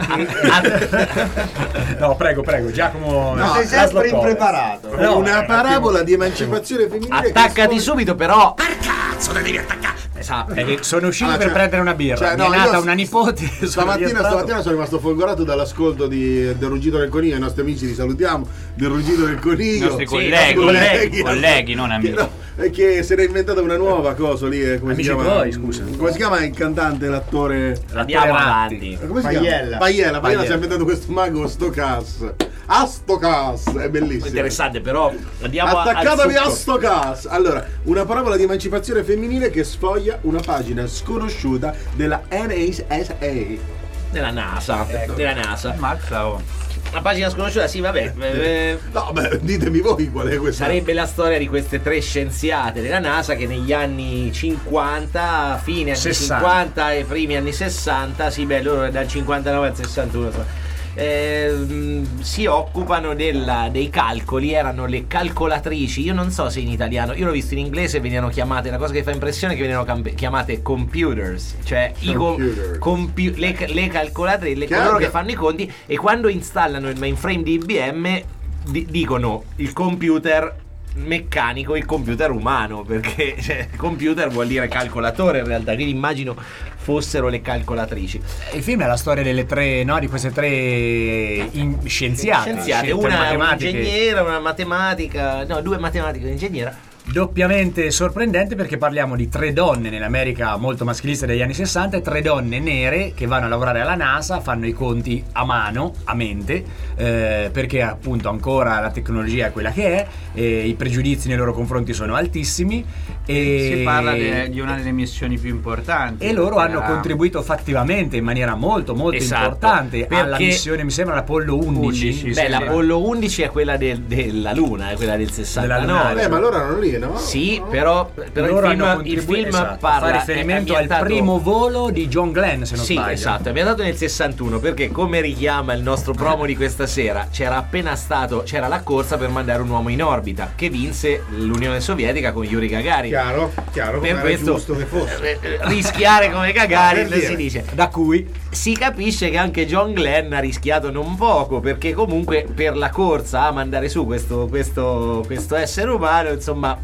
No, prego, Giacomo. No, sei sempre impreparato. No, una parabola di emancipazione femminile. attaccati subito, però. Cazzo, te devi attaccare. Esatto. Sono uscito per cioè- prendere una birra. cioè, Mi no, è nata io una nipote. Stamattina sono rimasto folgorato dall'ascolto del Ruggito del Coniglio. I nostri amici li salutiamo. Del Ruggito del Coniglio. I nostri colleghi, non amici. Che se ne è inventata una nuova cosa lì. Come Amici si chiama? tuoi, scusa. Come si chiama il cantante, l'attore? Andiamo avanti. Come si Paiella. chiama? Paiella si è inventato questo mago Stocas. Astocas, è bellissimo. Interessante, però andiamo Attaccatevi al a succo. sto cazzo. Allora, una parabola di emancipazione femminile che sfoglia una pagina sconosciuta della NASA. Della NASA. Della NASA. Mazza, oh. Una pagina sconosciuta, sì, vabbè. No, beh, ditemi voi qual è questa. Sarebbe la storia di queste 3 scienziate della NASA che negli anni 50, fine anni 60. 50 e primi anni 60, sì, beh, loro dal 59 al 61, insomma, si occupano dei calcoli, erano le calcolatrici. Io non so se in italiano, io l'ho visto in inglese, venivano chiamate, la cosa che fa impressione è che venivano chiamate computers, cioè le calcolatrici, coloro che fanno i conti, e quando installano il mainframe di IBM dicono il computer meccanico, il computer umano, perché computer vuol dire calcolatore in realtà, quindi immagino fossero le calcolatrici. Il film è la storia delle tre, no, di queste tre scienziate, una matematiche. ingegnera, una matematica, no, 2 matematiche e un'ingegnera. Doppiamente sorprendente perché parliamo di 3 donne nell'America molto maschilista degli anni 60 e 3 donne nere che vanno a lavorare alla NASA, fanno i conti a mano, a mente, perché appunto ancora la tecnologia è quella che è, e i pregiudizi nei loro confronti sono altissimi e Si parla di una delle missioni più importanti. e loro hanno contribuito fattivamente in maniera molto importante alla missione, mi sembra l'Apollo 11. Beh, l'Apollo 11 è quella della Luna, è quella del 69. Ma loro erano lì, no? Sì, però loro hanno il contribuito, film esatto, parla, fa riferimento è al ambientato- primo volo di John Glenn, se non sì, sbaglio. esatto, è ambientato nel 61 perché, come richiama il nostro promo di questa sera, c'era la corsa per mandare un uomo in orbita che vinse l'Unione Sovietica con Yuri Gagarin. Chiaro, come per era questo giusto che fosse. rischiare come Gagarin Per si dire. dice. Da cui Si capisce che anche John Glenn ha rischiato non poco, perché comunque per la corsa a mandare su questo essere umano, insomma,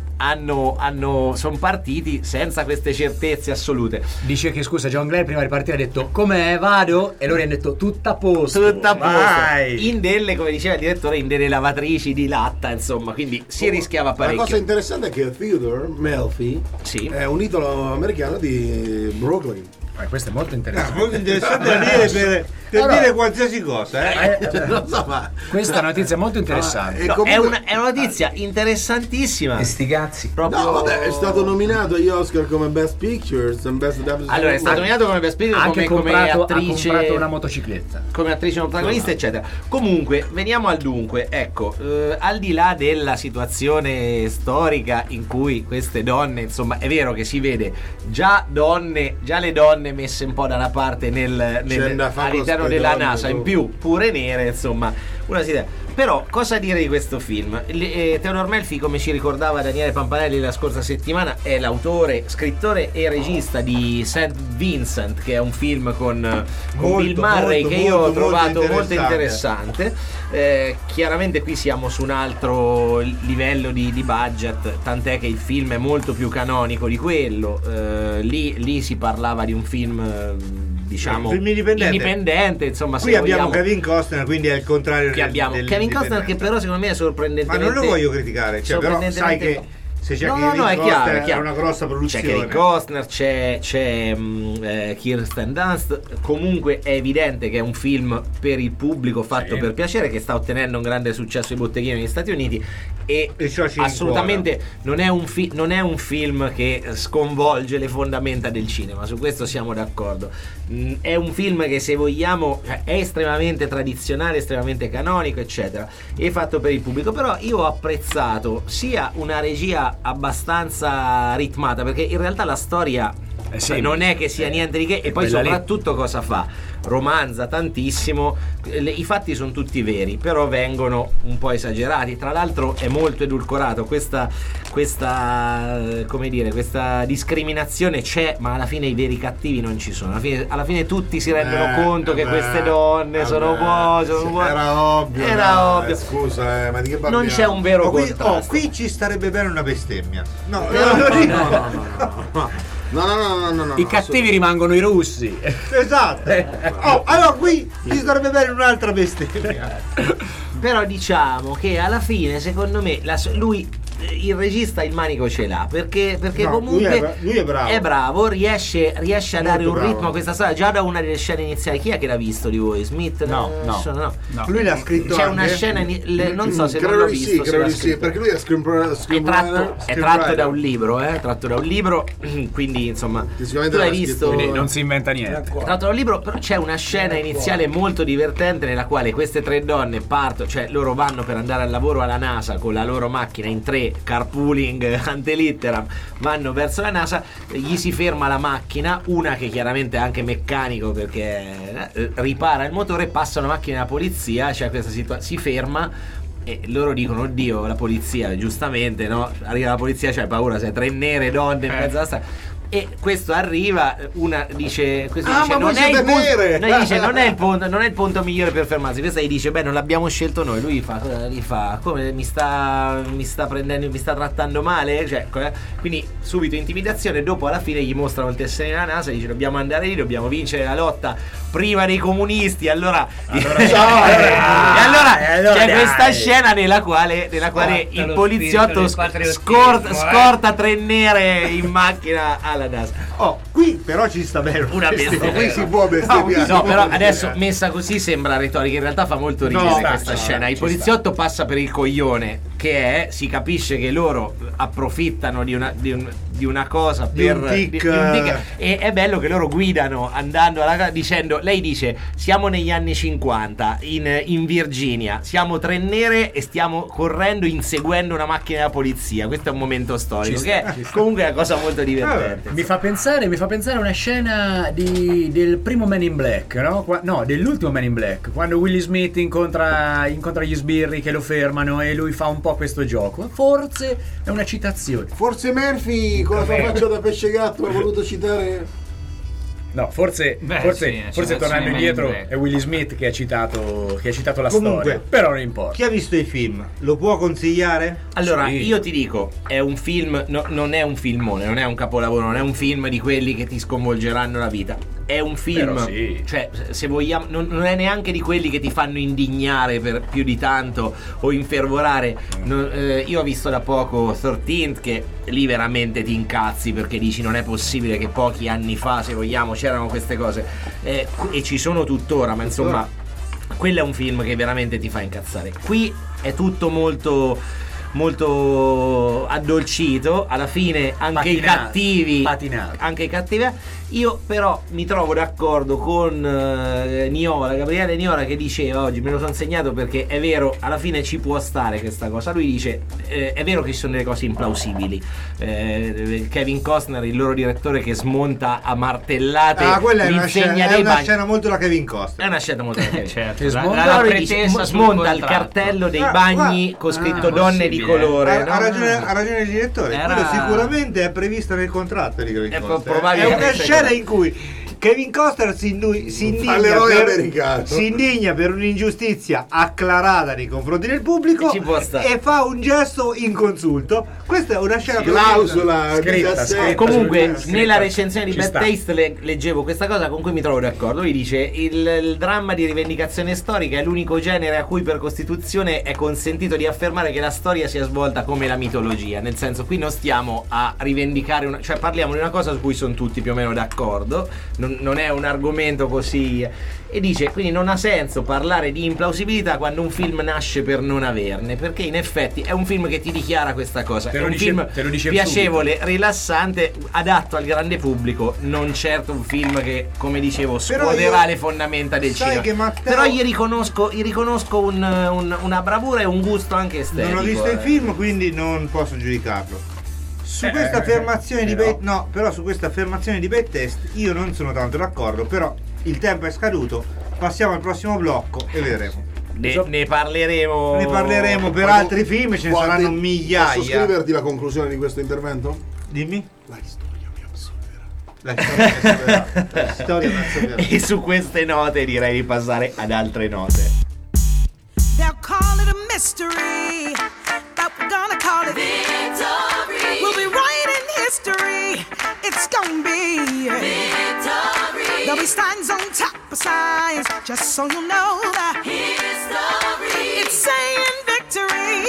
sono partiti senza queste certezze assolute. dice che, scusa, John Glenn prima di partire ha detto com'è, vado? E loro gli hanno detto tutto a posto. Vai. In delle, come diceva il direttore, in delle lavatrici di latta, insomma, quindi si rischiava La parecchio. cosa interessante è che Theodore Melfi è un idolo americano di Brooklyn. Questo è molto interessante. Molto interessante da dire per dire qualsiasi cosa. Non so, ma questa è una notizia molto interessante. No, è una notizia interessantissima. E sti cazzi. Proprio... No, vabbè, è stato nominato agli Oscar come Best Pictures and Best Adapted. Allora, è stato nominato come Best Picture, Anche come ha attrice, comprato una motocicletta. come attrice non protagonista, eccetera. Comunque, veniamo al dunque. Ecco, al di là della situazione storica in cui queste donne, insomma, è vero che si vede già le donne messe un po' da una parte all'interno della NASA, in più pure nere, insomma, Però cosa dire di questo film? Theodore Melfi, come ci ricordava Daniele Pampanelli la scorsa settimana, è l'autore, scrittore e regista di St. Vincent, che è un film con Bill Murray che io ho trovato molto interessante. Chiaramente qui siamo su un altro livello di budget, tant'è che il film è molto più canonico di quello. Lì si parlava di un film, diciamo, film indipendente, insomma. Qui abbiamo Kevin Costner, quindi è il contrario. Che abbiamo Kevin Costner, che però secondo me è sorprendentemente. Ma non lo voglio criticare, cioè, però sai che se c'è Kevin Costner è una grossa produzione. C'è Kevin Costner, c'è Kirsten Dunst. Comunque è evidente che è un film per il pubblico, fatto per piacere, che sta ottenendo un grande successo ai botteghini negli Stati Uniti. E assolutamente non è un film che sconvolge le fondamenta del cinema, su questo siamo d'accordo. È un film che, se vogliamo, è estremamente tradizionale, estremamente canonico, eccetera, e fatto per il pubblico. Però io ho apprezzato sia una regia abbastanza ritmata, perché in realtà la storia non è che sia niente di che, e poi soprattutto cosa fa? Romanza tantissimo, i fatti sono tutti veri, però vengono un po' esagerati. Tra l'altro è molto edulcorato, questa come dire, questa discriminazione c'è, ma alla fine i veri cattivi non ci sono. Alla fine tutti si rendono conto che queste donne sono buone. Era ovvio. Scusa, ma di che parliamo? Non c'è un vero contrasto. Qui ci starebbe bene una bestemmia. No. No. I cattivi rimangono i russi. Esatto. Allora qui ci starebbe bene un'altra bestemmia. Però diciamo che alla fine, secondo me, lui, il regista, il manico ce l'ha, perché comunque lui è bravo, riesce a dare un ritmo a questa storia, già da una delle scene iniziali. Chi è che l'ha visto di voi? Smith? No. Lui l'ha scritto. C'è una scena non so se non l'ho visto. Credo di sì, perché lui è tratto da un libro, quindi insomma tu l'hai visto, quindi non si inventa niente. Tratto da un libro, però c'è una scena iniziale molto divertente nella quale queste tre donne partono, cioè loro vanno per andare al lavoro alla NASA con la loro macchina in tre, carpooling ante litteram, vanno verso la NASA, gli si ferma la macchina, una che chiaramente è anche meccanico perché ripara il motore, passa una macchina della polizia, cioè questa si ferma e loro dicono: oddio, la polizia, giustamente, no? Arriva la polizia, c'hai paura, sei tre nere donne in mezzo alla strada. E questo arriva, una dice, non è il punto migliore per fermarsi. Questa gli dice: beh, non l'abbiamo scelto noi. Lui gli fa come mi sta trattando male, cioè, quindi subito intimidazione. Dopo alla fine gli mostrano il tesserino della NASA e dice: dobbiamo andare lì, dobbiamo vincere la lotta prima dei comunisti. Allora c'è questa scena nella quale il poliziotto scorta tre nere in macchina alla NASA. Qui però ci sta bene una bestemmia. Qui si può bestemmiare. No, però adesso messa così sembra retorica, in realtà fa molto ridere questa scena. Il poliziotto passa per il coglione che si capisce che loro approfittano di una cosa per di un tic. E è bello che loro guidano andando alla casa dicendo, lei dice: siamo negli anni 50 in Virginia, siamo tre nere e stiamo correndo inseguendo una macchina della polizia. Questo è un momento storico che è comunque una cosa molto divertente. Mi fa pensare a una scena del primo Man in Black, no? Dell'ultimo Man in Black, quando Willie Smith incontra gli sbirri che lo fermano e lui fa un po' questo gioco. Forse è una citazione. Forse Murphy con la sua faccia da pesce gatto ha voluto citare. No, forse tornando indietro è Willie Smith che ha citato la storia. Però non importa. Chi ha visto i film lo può consigliare? Allora, io ti dico, è un film, non è un filmone, non è un capolavoro, non è un film di quelli che ti sconvolgeranno la vita. È un film, cioè, se vogliamo, non è neanche di quelli che ti fanno indignare per più di tanto o infervorare. Io ho visto da poco 13th, che lì veramente ti incazzi perché dici: non è possibile che pochi anni fa, se vogliamo, c'erano queste cose e ci sono tuttora, ma insomma quello è un film che veramente ti fa incazzare. Qui è tutto molto addolcito, alla fine anche i cattivi Io però mi trovo d'accordo con Gabriele Niola, che diceva oggi, me lo sono segnato perché è vero, alla fine ci può stare questa cosa. Lui dice è vero che ci sono delle cose implausibili. Kevin Costner, il loro direttore, che smonta a martellate quella è l'insegna dei una bagni. scena molto da Kevin Costner. È una scena molto da Kevin. Certo. Che Smonta smonta il cartello dei bagni con scritto donne di colore. Ha ragione il direttore. Quello sicuramente è previsto nel contratto di Kevin Costner. È una scena in cui Kevin Costner si indigna per un'ingiustizia acclarata nei confronti del pubblico e fa un gesto inconsulto. Questa è una scena clausola scritta. Comunque nella recensione di Bad Taste leggevo questa cosa con cui mi trovo d'accordo. Lui dice il dramma di rivendicazione storica è l'unico genere a cui per Costituzione è consentito di affermare che la storia sia svolta come la mitologia. Nel senso, qui non stiamo a rivendicare cioè parliamo di una cosa su cui sono tutti più o meno d'accordo, non è un argomento così. E dice quindi non ha senso parlare di implausibilità quando un film nasce per non averne, perché in effetti è un film che ti dichiara questa cosa. È un film piacevole, rilassante, adatto al grande pubblico, non certo un film che, come dicevo, scuoterà le fondamenta del cinema. Però gli riconosco una bravura e un gusto anche estetico. Non ho visto il film, quindi non posso giudicarlo. Su questa affermazione di su questa affermazione di Bad Taste io non sono tanto d'accordo, però il tempo è scaduto, passiamo al prossimo blocco e vedremo. Ne parleremo per altri film, ce ne saranno migliaia. Posso scriverti la conclusione di questo intervento? Dimmi. La storia mi assoverà. E su queste note direi di passare ad altre note. They'll call it a mystery, but we're gonna call it victory. We'll be writing history. It's gonna be victory. There'll be signs on top of signs, just so you know that history. It's saying victory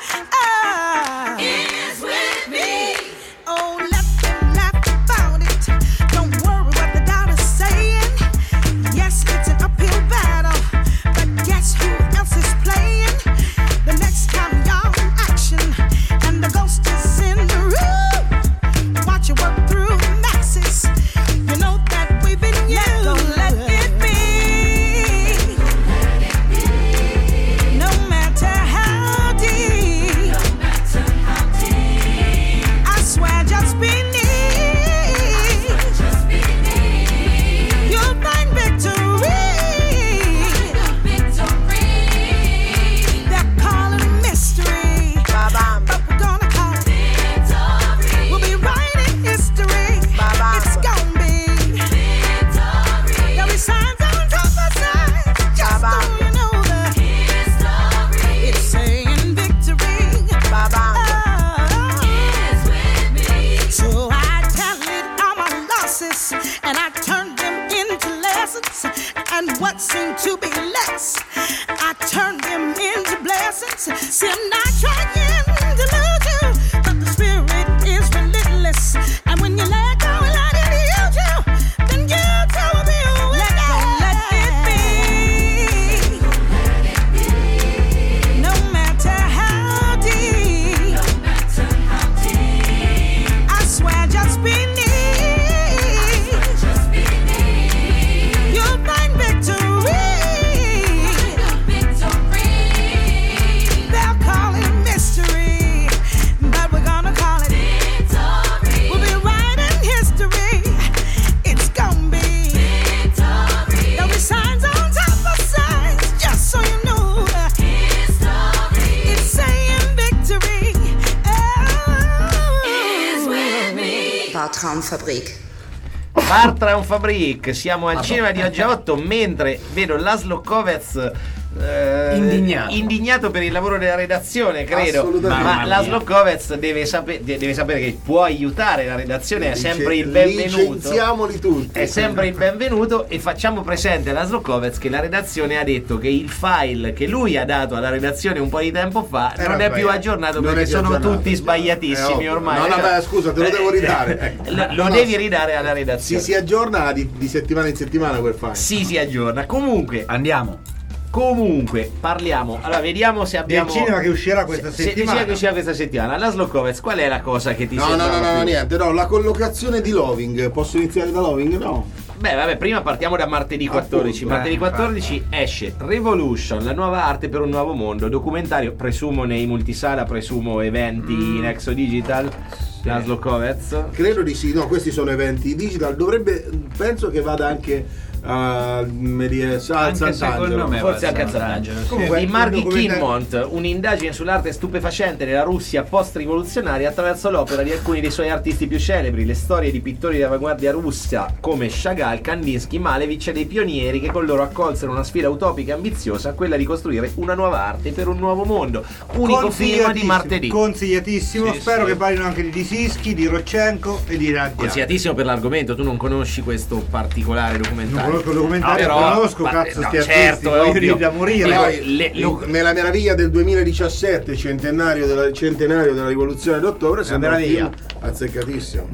is with me. Oh, let them laugh about it. Don't worry what the doubt is saying. Yes, it's an uphill battle, but guess who else is playing? The next time y'all in action and the ghost is in the room, watch it work through masses. You know that we've been used. Let it be. No matter how deep. I swear just beneath. You'll find victory. They're calling it mystery, but we're gonna call it victory. We'll be writing history. It's gonna be victory. There'll be signs on top of signs, just so you know that history. It's saying victory is with me. So I tallied all my losses and I turned them into lessons, and what seemed to be less, I turned them into blessings. See, I'm not trying to lose you, but the spirit is relentless, and when you let go and let it use you, then you tell me let it be. No matter how deep. I swear just beneath. You'll find victory. They'll call it mystery, but we're gonna call it victory. We'll be writing history. It's gonna be victory. There'll be signs on top of signs, just so you know that history. It's saying victory is with me. Bartraumfabrik. Bartraumfabrik, siamo al cinema di oggi a 8, mentre vedo Laszlo Kovacs indignato per il lavoro della redazione, credo. Ma Laszlo Kovacs deve sapere che può aiutare la redazione, è sempre il benvenuto. Licenziamoli tutti. È sempre il benvenuto, e facciamo presente a Laszlo Kovacs che la redazione ha detto che il file che lui ha dato alla redazione un po' di tempo fa non è più aggiornato, perché sono tutti sbagliatissimi ormai. No, vabbè, scusa, te lo devo ridare. Lo devi ridare alla redazione. Si aggiorna di settimana in settimana quel file. Si aggiorna. Comunque andiamo. Comunque, parliamo. Allora, vediamo se abbiamo. Del cinema che uscirà questa settimana. Che uscirà questa settimana. Laszlo Kovacs, qual è la cosa che ti sembra? No, niente. No, la collocazione di Loving. Posso iniziare da Loving? No. Beh, vabbè, prima partiamo da martedì 14. Martedì 14 esce Revolution, la nuova arte per un nuovo mondo. Documentario, presumo nei multisala, presumo eventi in Exo Digital. Laszlo Kovacs. Credo di sì, no, questi sono eventi digital. Penso che vada anche al Sant'Angelo, forse anche a Sant'Angelo. Comunque, di Margit Kinmont, un'indagine sull'arte stupefacente della Russia post-rivoluzionaria attraverso l'opera di alcuni dei suoi artisti più celebri, le storie di pittori di avanguardia russa come Chagall, Kandinsky, Malevich e dei pionieri che con loro accolsero una sfida utopica e ambiziosa, quella di costruire una nuova arte per un nuovo mondo. Unico film di martedì. Consigliatissimo, spero che parlino anche di Sischi, di Rodchenko e di Rantiani. Consigliatissimo per l'argomento, tu non conosci questo particolare documentario. Non conosco il documentario, però, conosco sti artisti, certo, voglio da morire. Nella meraviglia del 2017, centenario della rivoluzione d'ottobre, sembra un film azzeccatissimo.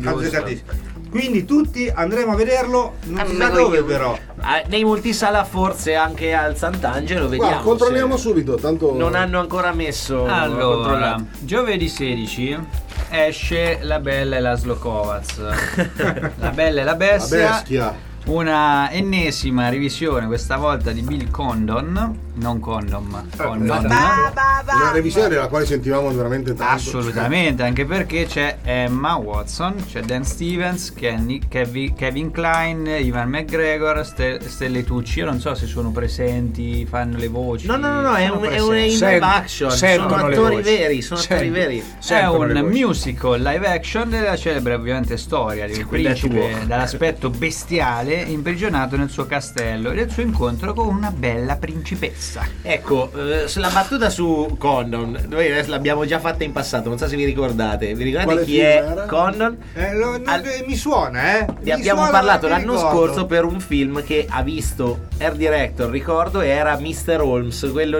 Quindi tutti andremo a vederlo, non si sa dove però. Nei multisala, forse anche al Sant'Angelo, vediamo. Controlliamo subito, tanto non hanno ancora messo. Allora, giovedì 16 esce La Bella e Laszlo Kovacs. La Bella e la Bestia. Una ennesima revisione, questa volta di Bill Condon, non Condom, Condon. Una revisione della quale sentivamo veramente tanto. Assolutamente, anche perché c'è Emma Watson, c'è Dan Stevens, Kevin Kline, Ivan McGregor, Stelle Tucci. Io non so se sono presenti, fanno le voci. No, è un live action. Sono attori veri, È un musical live action della celebre ovviamente storia di un principe dall'aspetto bestiale imprigionato nel suo castello e del suo incontro con una bella principessa. Ecco, sulla battuta su Condon, noi l'abbiamo già fatta in passato, non so se vi ricordate. Vi ricordate Quale chi è era? Condon? Mi suona, Ne abbiamo parlato l'anno scorso per un film che ha visto Air Director, ricordo, era Mr. Holmes, quello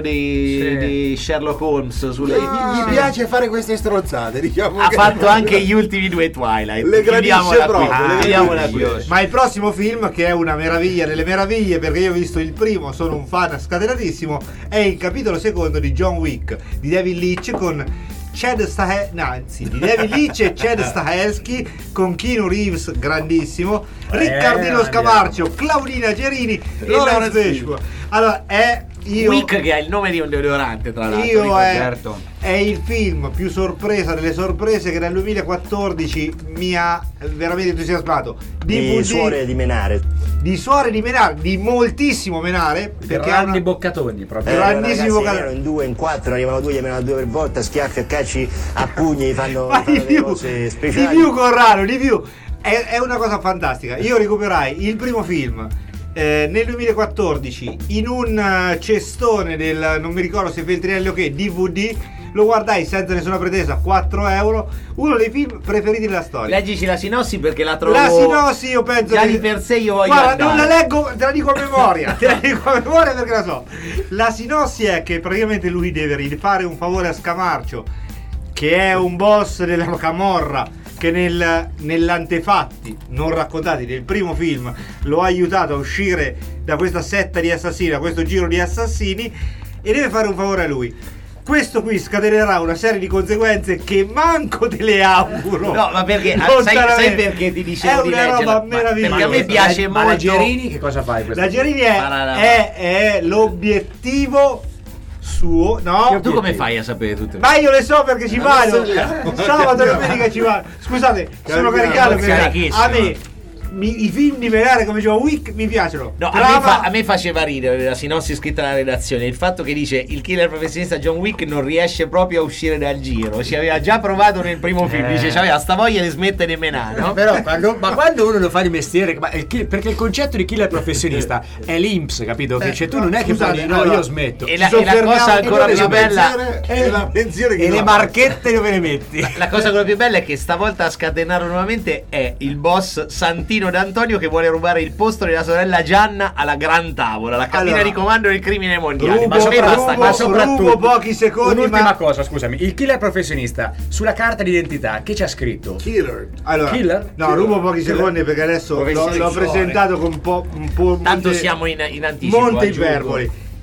di Sherlock Holmes. Gli piace fare queste strozzate, diciamo. Ha fatto anche gli ultimi due Twilight. Le gradisce proprio. Ma il prossimo film, che è una meraviglia delle meraviglie, perché io ho visto il primo, sono un fan scatenatissimo, è il capitolo secondo di John Wick di David Leitch con di David Leitch e Chad Stahelski, con Keanu Reeves grandissimo, Riccardino Scamarcio, Claudina Gerini e Lawrence Fishburne. Allora Wick, che ha il nome di un deodorante, tra l'altro. È il film più sorpresa delle sorprese che nel 2014 mi ha veramente entusiasmato. Di suore di Menare. Di suore di Menare, di moltissimo Menare. Perché grandi boccatoni proprio. Grandissimi boccatoni. In 2, in 4, arrivano 2, gli arrivano 2 per volta, schiaffi a calci a pugni, fanno delle cose speciali. Di più, Corrado, di più. È una cosa fantastica. Io recuperai il primo film nel 2014 in un cestone del, non mi ricordo se Feltrinelli o che, DVD. Lo guardai senza nessuna pretesa, 4 euro. Uno dei film preferiti della storia. Leggici la sinossi, perché la trovo. La sinossi io penso già di per sé io voglio guarda, andare. non la leggo, te la dico a memoria. Te la dico a memoria perché la so. La sinossi è che praticamente lui deve rifare un favore a Scamarcio, che è un boss della Camorra, che nell'antefatti non raccontati del primo film lo ha aiutato a uscire da questa setta di assassini, da questo giro di assassini, e deve fare un favore a lui. Questo qui scatenerà una serie di conseguenze che manco te le auguro. No, ma perché sai perché ti dicevo di leggerla? È una roba meravigliosa. Perché a me piace molto. La Gerini che cosa fai? La Gerini è l'obiettivo suo, no? Tu come fai a sapere tutte? Ma io le so perché ci vado. Sabato e domenica ci vado. Scusate, sono caricato perché a me i film di Menare come John Wick mi piacciono. No, a me faceva ridere la sinossi scritta alla redazione il fatto che dice il killer professionista John Wick non riesce proprio a uscire dal giro. Ci aveva già provato nel primo film, dice c'aveva sta voglia di smettere di menare, no? Però quando uno lo fa di mestiere, perché il concetto di killer professionista è l'Inps, capito? Che tu non è che fai no, io smetto. E la cosa ancora più bella è la pensione che le marchette dove le metti. La cosa ancora più bella è che stavolta a scatenarlo nuovamente è il boss Santino D'Antonio che vuole rubare il posto della sorella Gianna alla gran tavola, la cabina di comando del crimine mondiale. Ma soprattutto pochi secondi. Un'ultima cosa, scusami, il killer professionista sulla carta d'identità che c'ha scritto? Killer. Allora, Killer? No, rubo pochi secondi perché adesso l'ho presentato con un po' tanto siamo in anticipo. Monte iperboli.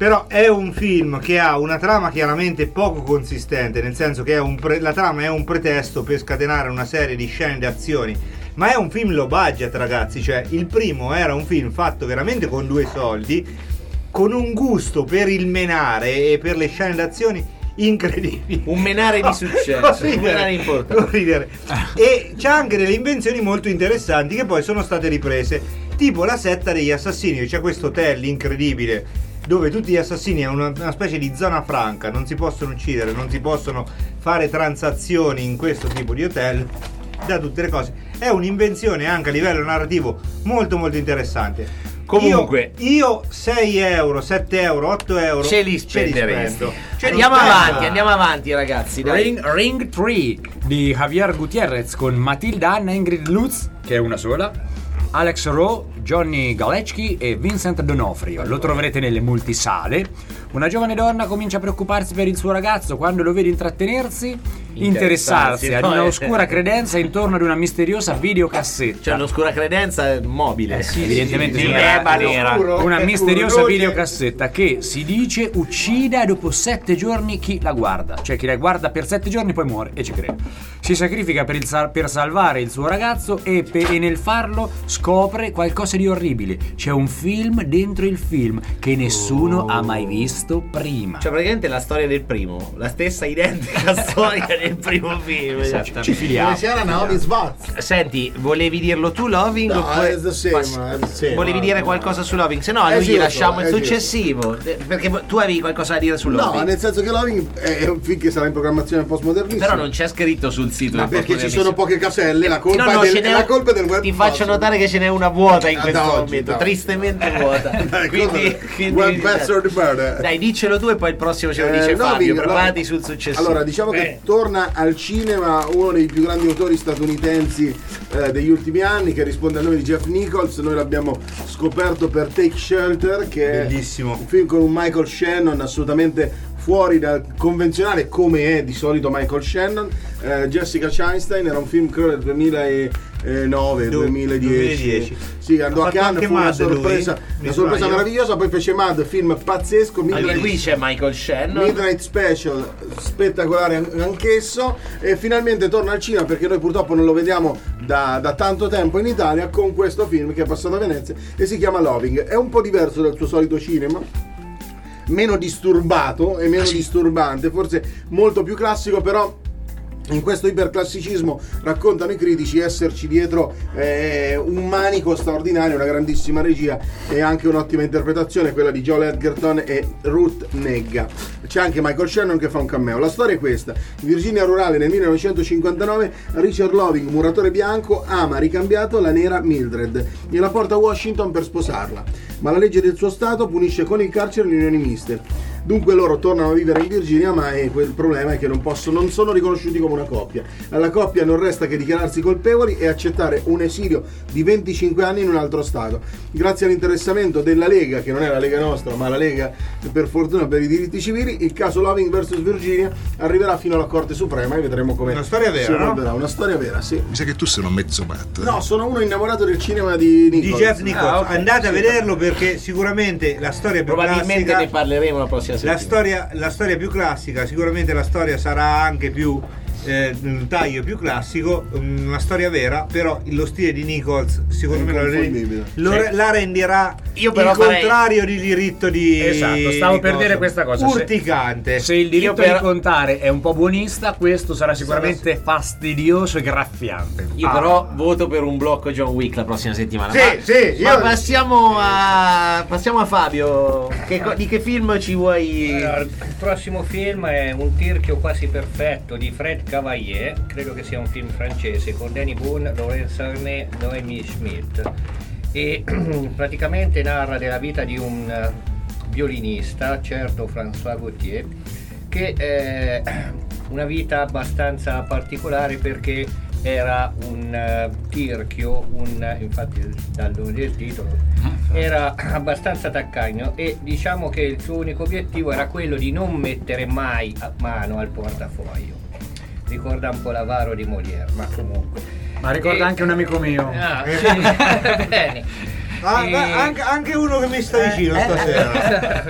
Però è un film che ha una trama chiaramente poco consistente, nel senso che la trama è un pretesto per scatenare una serie di scene di azioni, ma è un film low budget, ragazzi. Cioè, il primo era un film fatto veramente con 2 soldi, con un gusto per il menare e per le scene d'azione incredibili. Un menare di successo, un menare importante. E c'ha anche delle invenzioni molto interessanti che poi sono state riprese, tipo la setta degli assassini. C'è questo hotel incredibile dove tutti gli assassini hanno una specie di zona franca, non si possono uccidere, non si possono fare transazioni in questo tipo di hotel, da tutte le cose. È un'invenzione anche a livello narrativo molto molto interessante. Comunque io 6 euro, 7 euro, 8 euro ce li spenderesti. Andiamo avanti ragazzi, dai. Ring 3 di Javier Gutierrez con Matilda Anna Ingrid Lutz, che è una sola, Alex Rowe, Johnny Galecki e Vincent D'Onofrio. Lo troverete nelle multisale. Una giovane donna comincia a preoccuparsi per il suo ragazzo quando lo vede intrattenersi, interessarsi ad una oscura credenza intorno ad una misteriosa videocassetta. Cioè un'oscura credenza mobile. Evidentemente una È misteriosa scuro, videocassetta che si dice uccida dopo 7 giorni chi la guarda. Cioè chi la guarda per 7 giorni poi muore, e ci credo. Si sacrifica per salvare il suo ragazzo e nel farlo scopre qualcosa di orribile. C'è un film dentro il film che nessuno ha mai visto prima. Cioè praticamente la storia del primo, la stessa identica storia del primo film. Ci filiamo. Senti, volevi dirlo tu Loving? No, oppure... it's the same. Volevi dire qualcosa su Loving? Se no a lui gli lasciamo il successivo. Perché tu avevi qualcosa da dire su Loving? No, nel senso che Loving è un film che sarà in programmazione postmodernissima. Però non c'è scritto sul sito. Ma perché ci sono poche caselle, la colpa la colpa è del web. Ti faccio notare che ce n'è una vuota in questo momento, tristemente vuota. quindi Web Bastard di Murder. Dai, diccelo tu e poi il prossimo ce lo dice Fabio. Preparati sul successivo. Allora, diciamo che torna al cinema uno dei più grandi autori statunitensi degli ultimi anni, che risponde al nome di Jeff Nichols. Noi l'abbiamo scoperto per Take Shelter, che bellissimo. È un film con un Michael Shannon assolutamente fuori dal convenzionale, come è di solito Michael Shannon. Jessica Chastain, era un film credo del 2009-2010. Sì, andò a Cannes, fu una sorpresa meravigliosa. Poi fece Mad, film pazzesco. Anche qui c'è Michael Shannon. Midnight Special, spettacolare anch'esso. E finalmente torna al cinema, perché noi purtroppo non lo vediamo da tanto tempo in Italia, con questo film che è passato a Venezia e si chiama Loving. È un po' diverso dal suo solito cinema, meno disturbato e meno disturbante, forse molto più classico, però in questo iperclassicismo raccontano i critici esserci dietro un manico straordinario, una grandissima regia e anche un'ottima interpretazione, quella di Joel Edgerton e Ruth Negga. C'è anche Michael Shannon che fa un cameo. La storia è questa: in Virginia rurale nel 1959 Richard Loving, muratore bianco, ama ricambiato la nera Mildred e la porta a Washington per sposarla, ma la legge del suo stato punisce con il carcere le unioni miste. Dunque loro tornano a vivere in Virginia, ma quel problema è che non sono riconosciuti come una coppia. Alla coppia non resta che dichiararsi colpevoli e accettare un esilio di 25 anni in un altro stato. Grazie all'interessamento della Lega, che non è la Lega nostra ma la Lega per fortuna per i diritti civili, il caso Loving vs Virginia arriverà fino alla Corte Suprema e vedremo come una storia vera, no? Una storia vera, sì. Mi sa che tu sei un mezzo matto. No, sono uno innamorato del cinema di Nichols. Di Jeff Nichols. Andate a vederlo, perché sicuramente la storia più probabilmente classica, ne parleremo la prossima settimana. La storia più classica, sicuramente la storia sarà anche più un taglio più classico, una storia vera, però lo stile di Nichols secondo me la renderà il contrario di diritto di esatto, stavo per dire questa cosa, urticante. Se il diritto di contare è un po' buonista, questo sarà sicuramente fastidioso e graffiante. Io però voto per un blocco John Wick la prossima settimana. Ma passiamo a Fabio. Di che film ci vuoi? Allora, il prossimo film è Un tirchio quasi perfetto di Fred Cavalier, credo che sia un film francese, con Danny Boone, Laurence Arnault, Noémie Schmidt, e praticamente narra della vita di un violinista, certo François Gauthier, che una vita abbastanza particolare perché era un tirchio, infatti dal nome del titolo, era abbastanza taccagno, e diciamo che il suo unico obiettivo era quello di non mettere mai a mano al portafoglio. Ricorda un po' l'avaro di Molière, ma comunque. Ma ricorda anche un amico mio. Bene. Anche uno che mi sta vicino stasera.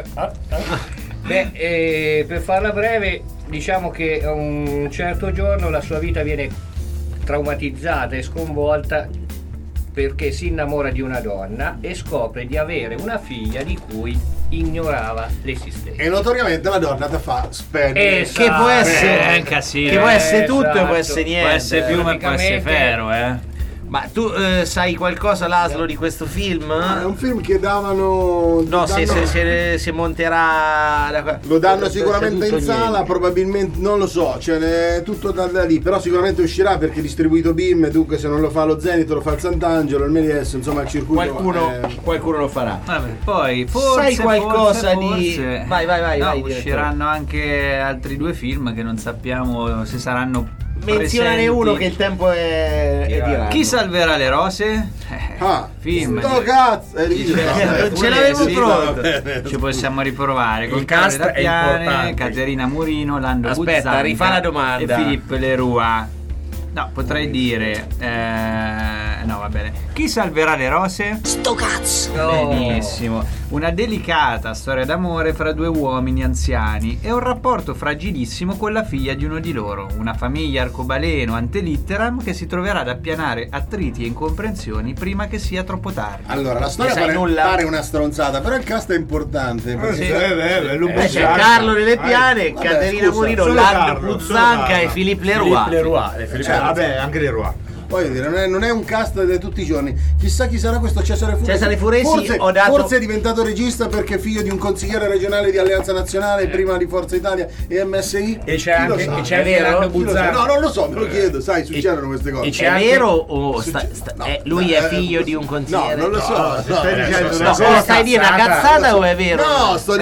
Beh, per farla breve, diciamo che a un certo giorno la sua vita viene traumatizzata e sconvolta perché si innamora di una donna e scopre di avere una figlia di cui ignorava l'esistenza. E notoriamente la donna ti fa spendere. Che può essere un casino. Che può essere tutto e può essere niente. Può essere fiume e può essere ferro, Ma tu sai qualcosa, Laszlo, di questo film? È un film che davano. No, se monterà. Lo danno sicuramente in sala, probabilmente non lo so, è tutto da lì, però sicuramente uscirà perché è distribuito BIM, dunque se non lo fa lo Zenith lo fa il Sant'Angelo, il Medies, insomma il circuito. Qualcuno lo farà. Vabbè, poi forse sai qualcosa forse. di. Vai. Usciranno anche altri 2 film che non sappiamo se saranno. Menzionare uno che il tempo è tiranno. Chi salverà le rose? Film. Sto cazzo! Non ce l'avevo pronto. Ci possiamo riprovare con il cast è importante. Caterina Murino, Lando Aspetta, Buzzanca rifà la domanda. e Philippe Leroy. No, potrei dire no, va bene. Chi salverà le rose? Sto cazzo! Benissimo. Una delicata storia d'amore fra 2 uomini anziani e un rapporto fragilissimo con la figlia di uno di loro. Una famiglia arcobaleno ante litteram che si troverà ad appianare attriti e incomprensioni prima che sia troppo tardi. Allora, la storia pare una stronzata, però il cast è importante. C'è Carlo Nelle Piane, Caterina Murino, Lando Buzzanca e Philippe Leroy. Vabbè, anche Leroy. Voglio dire, non è un cast di tutti i giorni. Chissà chi sarà questo Cesare Furesi. Forse è diventato regista perché è figlio di un consigliere regionale di Alleanza Nazionale, prima di Forza Italia e MSI. E c'è anche Lando Buzzanca. No, non lo so, me lo chiedo, sai, succedono queste cose. È vero o lui è figlio di un consigliere? No, non lo so. Stai dicendo una cazzata o è vero? No, sto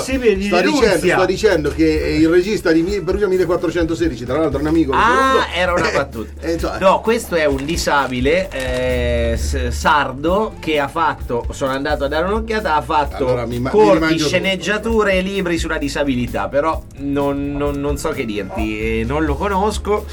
dicendo che il regista di Perugia 1416, tra l'altro un amico. Era una battuta. No, questo è un disabile sardo che ha fatto, sono andato a dare un'occhiata, ha fatto corti, sceneggiature e libri sulla disabilità, però non so che dirti, non lo conosco,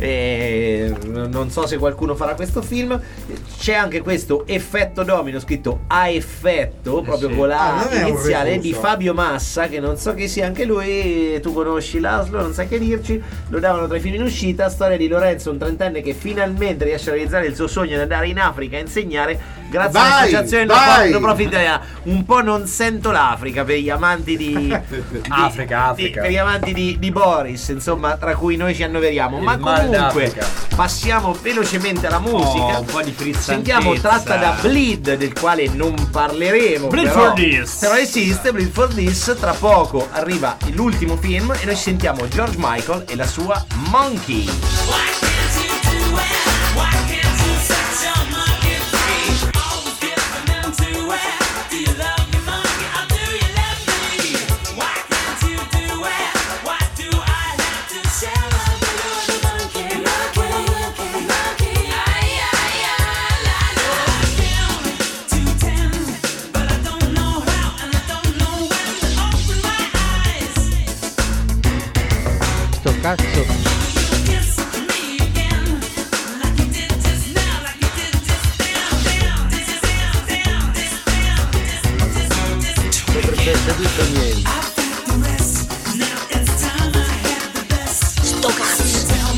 non so se qualcuno farà questo film. C'è anche questo Effetto Domino, scritto a effetto, proprio con la iniziale, di Fabio Massa, che non so che sia anche lui. Tu conosci Laszlo, non sai che dirci. Lo davano tra i film in uscita. Storia di Lorenzo, un 30enne che finalmente riesce a realizzare il suo sogno di andare in Africa a insegnare grazie all'associazione No Profit italiana. Un po' non sento l'Africa per gli amanti di Africa. Per gli amanti di Boris, insomma, tra cui noi ci annoveriamo. Ma comunque passiamo velocemente alla musica. Un po' di frizzantezza. Sentiamo, tratta da Bleed, del quale non parleremo. Bleed for This. Però esiste Bleed for This. Tra poco arriva l'ultimo film e noi sentiamo George Michael e la sua Monkey. Cazzo. Tutto niente. Sto cazzo.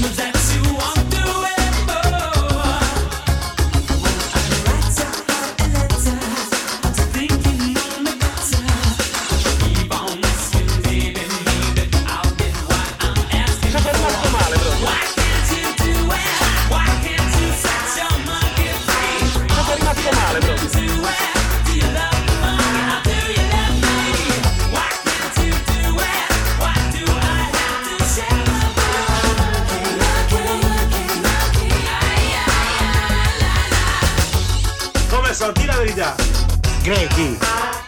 Di la verità. Grechi.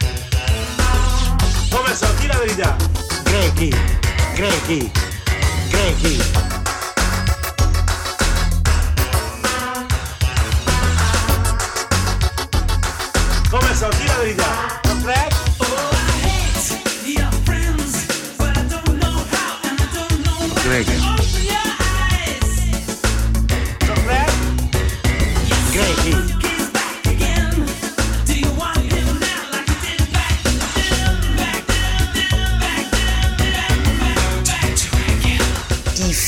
Come so, di la verità. Grechi. Come so, di la verità. Grechi.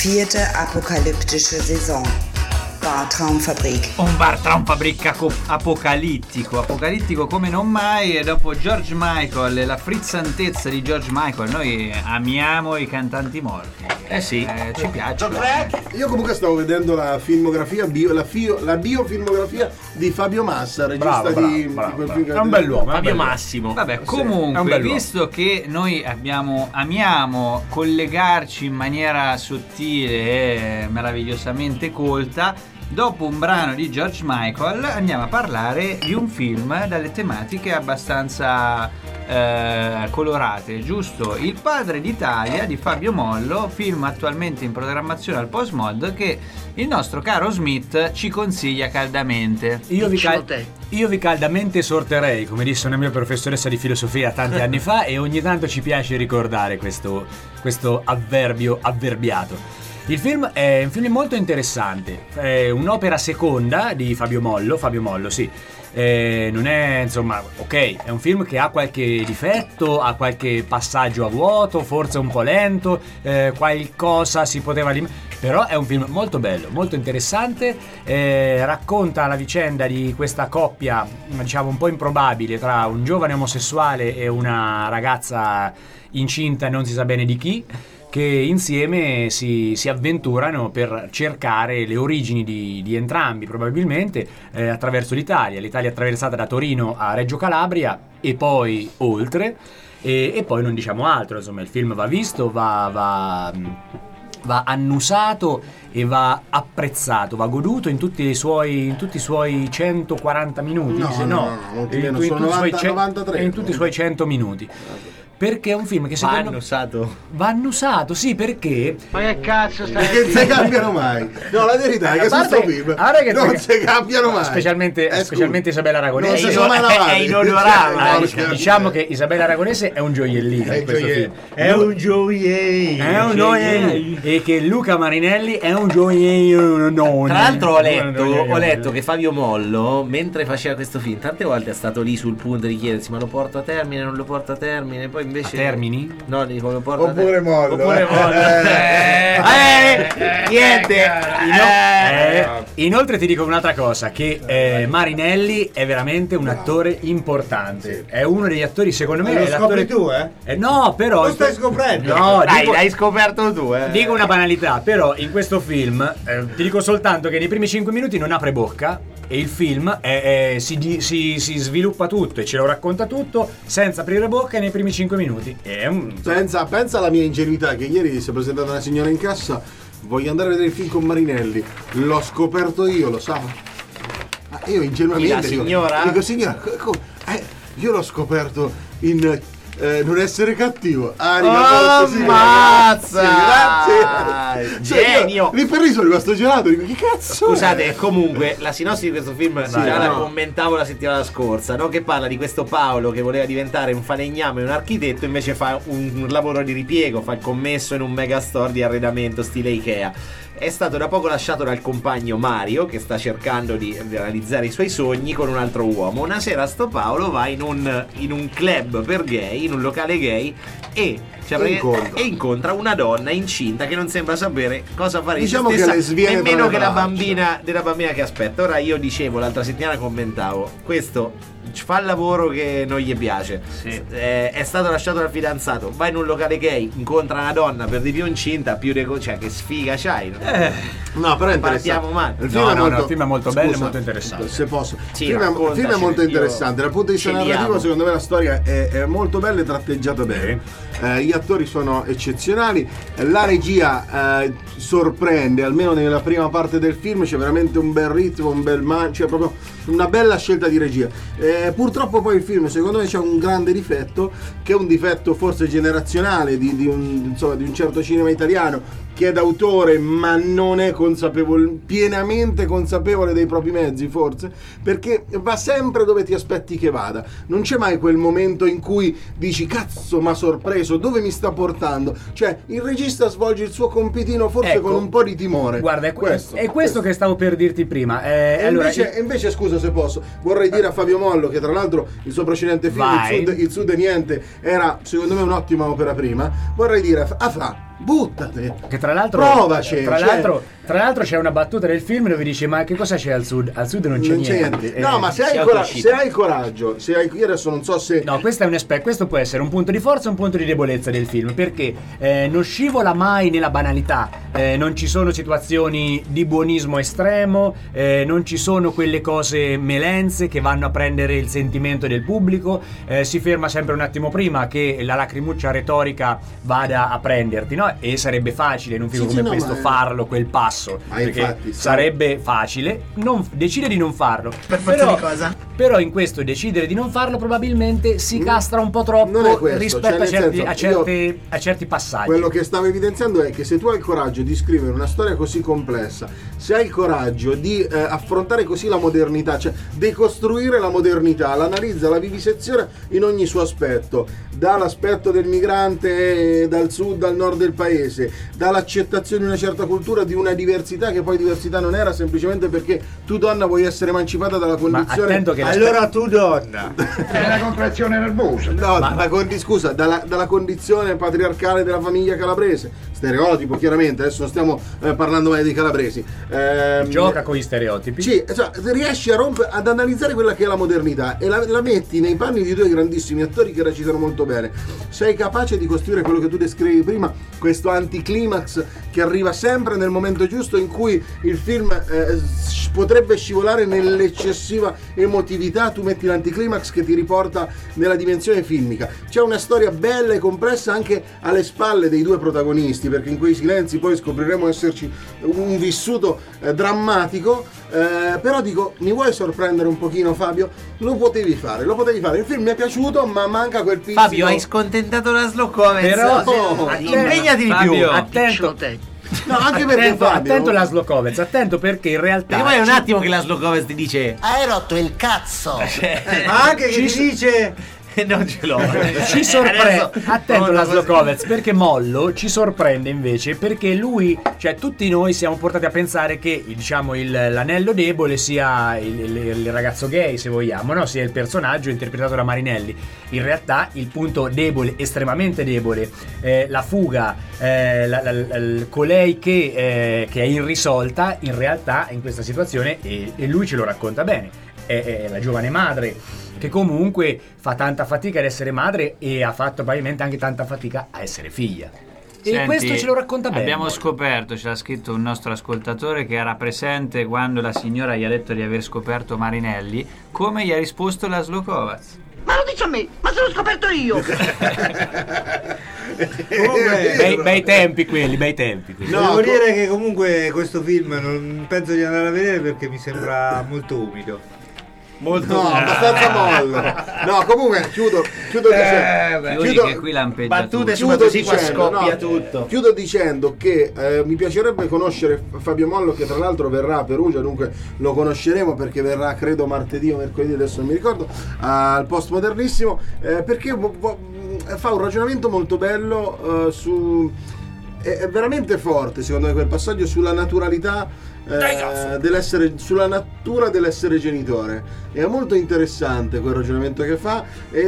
4. apokalyptische Saison. Bartraumfabrik. Un Bartraumfabrik apocalittico come non mai. E dopo George Michael e la frizzantezza di George Michael, noi amiamo i cantanti morti. Sì, ci piace. Io comunque stavo vedendo la filmografia, la biofilmografia di Fabio Massa, regista di quel film che è un bell'uomo, Fabio Massimo. Vabbè, comunque, visto che noi amiamo collegarci in maniera sottile e meravigliosamente colta, dopo un brano di George Michael andiamo a parlare di un film dalle tematiche abbastanza colorate, giusto? Il Padre d'Italia di Fabio Mollo, film attualmente in programmazione al Postmod, che il nostro caro Smith ci consiglia caldamente. Io vi caldamente esorterei, come disse una mia professoressa di filosofia tanti anni fa, e ogni tanto ci piace ricordare questo avverbio avverbiato. Il film è un film molto interessante, è un'opera seconda di Fabio Mollo, sì. Non è, insomma, ok, è un film che ha qualche difetto, ha qualche passaggio a vuoto, forse un po' lento, qualcosa si poteva però è un film molto bello, molto interessante, racconta la vicenda di questa coppia, diciamo un po' improbabile, tra un giovane omosessuale e una ragazza incinta non si sa bene di chi, che insieme si avventurano per cercare le origini di entrambi, probabilmente attraverso l'Italia attraversata da Torino a Reggio Calabria e poi oltre, e poi non diciamo altro, insomma il film va visto, va annusato e va apprezzato, va goduto in tutti i suoi 140 minuti, in tutti i suoi 100 minuti. Perché è un film che secondo me va annusato, sì, perché ma che cazzo stai perché non si cambiano mai. No, la verità è che su sto film non si cambiano mai, specialmente Isabella Aragonese è inolorabile. Diciamo che Isabella Aragonese è un gioiellino in questo film, è un gioiellino, e che Luca Marinelli è un gioiellino. Tra l'altro ho letto che Fabio Mollo, mentre faceva questo film, tante volte è stato lì sul punto di chiedersi ma lo porto a termine, non lo porto a termine, poi invece a termini? No, dico lo porto oppure Mollo. Niente. Inoltre ti dico un'altra cosa, che Marinelli è veramente un attore importante. È uno degli attori, secondo me, lo è l'attore tu, no, però lo stai scoprendo. No, l'hai scoperto tu, Dico una banalità, però in questo film ti dico soltanto che nei primi 5 minuti non apre bocca e il film si sviluppa tutto e ce lo racconta tutto senza aprire bocca nei primi 5 minuti. Pensa alla mia ingenuità, che ieri si è presentata una signora in cassa, voglio andare a vedere il film con Marinelli, l'ho scoperto io, lo sa. Io ingenuamente la signora? dico signora, io l'ho scoperto in non essere cattivo. Ammazza! Grazie. Genio! Lì per lì sono rimasto gelato. Dico, che cazzo? Scusate, comunque la sinossi di questo film la commentavo la settimana scorsa, no? Che parla di questo Paolo che voleva diventare un falegname e un architetto, invece fa un lavoro di ripiego, fa il commesso in un megastore di arredamento stile Ikea. È stato da poco lasciato dal compagno Mario, che sta cercando di realizzare i suoi sogni con un altro uomo. Una sera sto Paolo va in un club per gay, in un locale gay, e incontra una donna incinta che non sembra sapere cosa fare, diciamo di se stessa, che le sviene nemmeno che della bambina che aspetta. Ora io dicevo, l'altra settimana commentavo, questo fa il lavoro che non gli piace, è stato lasciato dal fidanzato, va in un locale gay, incontra una donna per di più incinta, cioè che sfiga c'hai, no, però è partiamo male. Il film è molto bello e molto interessante, se posso. Il film è molto interessante dal punto di vista narrativo. Secondo me la storia è molto bella e tratteggiata bene, gli attori sono eccezionali, la regia sorprende, almeno nella prima parte del film c'è veramente un bel ritmo, un bel c'è proprio una bella scelta di regia. Purtroppo poi il film, secondo me, c'è un grande difetto, che è un difetto forse generazionale di un certo cinema italiano, che è d'autore ma non è pienamente consapevole dei propri mezzi, forse, perché va sempre dove ti aspetti che vada, non c'è mai quel momento in cui dici cazzo m'ha sorpreso, dove mi sta portando, cioè il regista svolge il suo compitino forse con un po' di timore. Guarda, è questo che stavo per dirti prima, invece scusa se posso, vorrei dire a Fabio Mollo che tra l'altro il suo precedente film Il Sud e Niente era secondo me un'ottima opera prima, vorrei dire Buttate. Che tra l'altro Provaci. Tra l'altro c'è una battuta del film dove dice: ma che cosa c'è al sud? Al sud non c'è niente. No, ma se hai il coraggio, io adesso non so se. No, questo è un aspetto, questo può essere un punto di forza e un punto di debolezza del film, perché non scivola mai nella banalità, non ci sono situazioni di buonismo estremo, non ci sono quelle cose melenze che vanno a prendere il sentimento del pubblico, si ferma sempre un attimo prima che la lacrimuccia retorica vada a prenderti, no? E sarebbe facile in un film come questo farlo, quel passo. Perché infatti, sarebbe facile, decide di non farlo. Per forza di cosa? Però in questo decidere di non farlo probabilmente si castra un po' troppo rispetto a certi passaggi. Quello che stavo evidenziando è che se tu hai il coraggio di scrivere una storia così complessa, se hai il coraggio di affrontare così la modernità, cioè decostruire la modernità, l'analizza, la vivisezione in ogni suo aspetto, dall'aspetto del migrante dal sud al nord del paese, dall'accettazione di una certa cultura, di una diversità che poi diversità non era, semplicemente perché tu donna vuoi essere emancipata dalla condizione. Ma attento che allora tu donna è la contrazione nervosa. No, scusa, dalla condizione patriarcale della famiglia calabrese, stereotipo chiaramente, adesso non stiamo parlando mai dei calabresi, gioca con gli stereotipi. Sì, cioè, riesci ad analizzare quella che è la modernità e la metti nei panni di due grandissimi attori che recitano molto bene. Sei capace di costruire quello che tu descrivi prima, questo anticlimax che arriva sempre nel momento giusto, in cui il film potrebbe scivolare nell'eccessiva emotività, tu metti l'anticlimax che ti riporta nella dimensione filmica. C'è una storia bella e complessa anche alle spalle dei due protagonisti, perché in quei silenzi poi scopriremo esserci un vissuto drammatico, però dico, mi vuoi sorprendere un pochino, Fabio? Lo potevi fare, il film mi è piaciuto, ma manca quel pizzico. Fabio, hai scontentato la Slokovec, però impegnati di più. Attento. No, anche perché Fabio, attento la Slokovec, attento, perché in realtà perché poi è un attimo che la Slokovec ti dice hai rotto il cazzo. Ma anche che ti dice non ce l'ho. Ci sorprende. Attento la Slokovec, perché Mollo ci sorprende invece, perché lui, cioè tutti noi siamo portati a pensare che, diciamo, l'anello debole sia il ragazzo gay, se vogliamo, no? Sia il personaggio interpretato da Marinelli. In realtà il punto debole, estremamente debole, la fuga, colei che è irrisolta, in realtà in questa situazione, e lui ce lo racconta bene, è la giovane madre che comunque fa tanta fatica ad essere madre e ha fatto probabilmente anche tanta fatica a essere figlia. Senti, e questo ce lo racconta bene. Abbiamo scoperto, ce l'ha scritto un nostro ascoltatore che era presente quando la signora gli ha detto di aver scoperto Marinelli, come gli ha risposto la Slokovec. Ma lo dici a me, ma se l'ho scoperto io. bei tempi quelli. No, devo dire che comunque questo film non penso di andare a vedere perché mi sembra molto umido. Abbastanza mollo. No, comunque chiudo che qui lampeggia battute tutto. su così qua scoppia tutto. Chiudo dicendo che mi piacerebbe conoscere Fabio Mollo, che tra l'altro verrà a Perugia, dunque lo conosceremo perché verrà credo martedì o mercoledì, adesso non mi ricordo, al Postmodernissimo, perché fa un ragionamento molto bello è veramente forte secondo me quel passaggio sulla naturalità sulla natura dell'essere genitore. È molto interessante quel ragionamento che fa,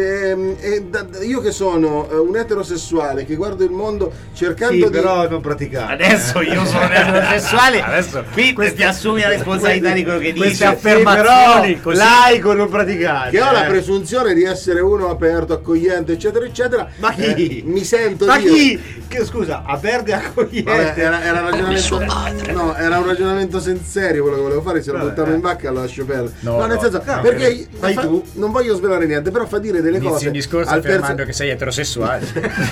io che sono un eterosessuale che guardo il mondo cercando però non praticare. Adesso io sono un eterosessuale, adesso qui ti assumi la responsabilità di quello che dici. Queste affermazioni così laico non praticare, che ho la presunzione di essere uno aperto, accogliente, eccetera eccetera. Ma chi? Mi sento che scusa, aperto e accogliente. Vabbè, era ragionamento, no, era un ragionamento serio quello che volevo fare, se lo buttavo in vacca lo lascio perdere. No, nel senso, perché tu non voglio svelare niente, però fa dire delle cose. Un discorso affermando che sei eterosessuale.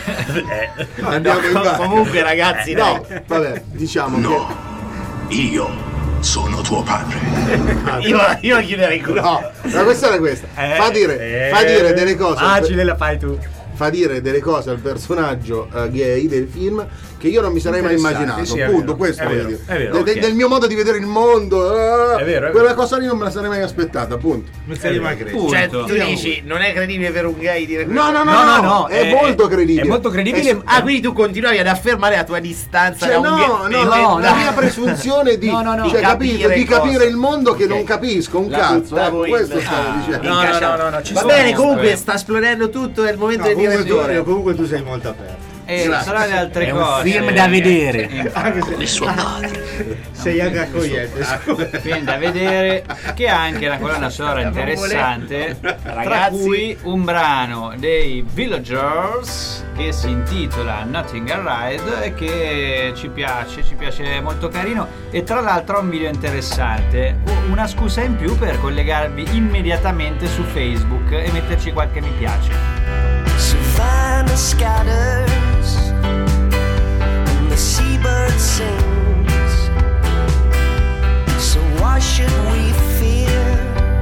Andiamo in vacca. Comunque ragazzi, vabbè, diciamo che io sono tuo padre. io la chiuderei qui. No, la questione è questa. Fa dire delle cose. Ce la fai tu. Fa dire delle cose al personaggio gay del film che io non mi sarei mai immaginato. Sì, appunto, questo è vero, okay. Del mio modo di vedere il mondo, è vero. Quella cosa lì non me la sarei mai aspettata, appunto. Non sarei mai credibile. Cioè, tu dici, non è credibile per un gay dire questo? No, è molto credibile. È molto credibile. Quindi tu continuavi ad affermare la tua distanza da un la mia presunzione di capire il mondo che non capisco un cazzo. Questo stavo dicendo. No. Va bene, comunque sta esplodendo tutto, è il momento di dire comunque tu sei molto aperto. e tra le altre è cose un film da vedere. Anche se Le suonate. sei anche accogliente. Film da vedere, che ha anche una colonna sonora interessante, tra cui un brano dei Villagers che si intitola Nothing Ride e che ci piace molto carino, e tra l'altro ha un video interessante, una scusa in più per collegarvi immediatamente su Facebook e metterci qualche mi piace. Savannah scatters and the seabird sings. So why should we fear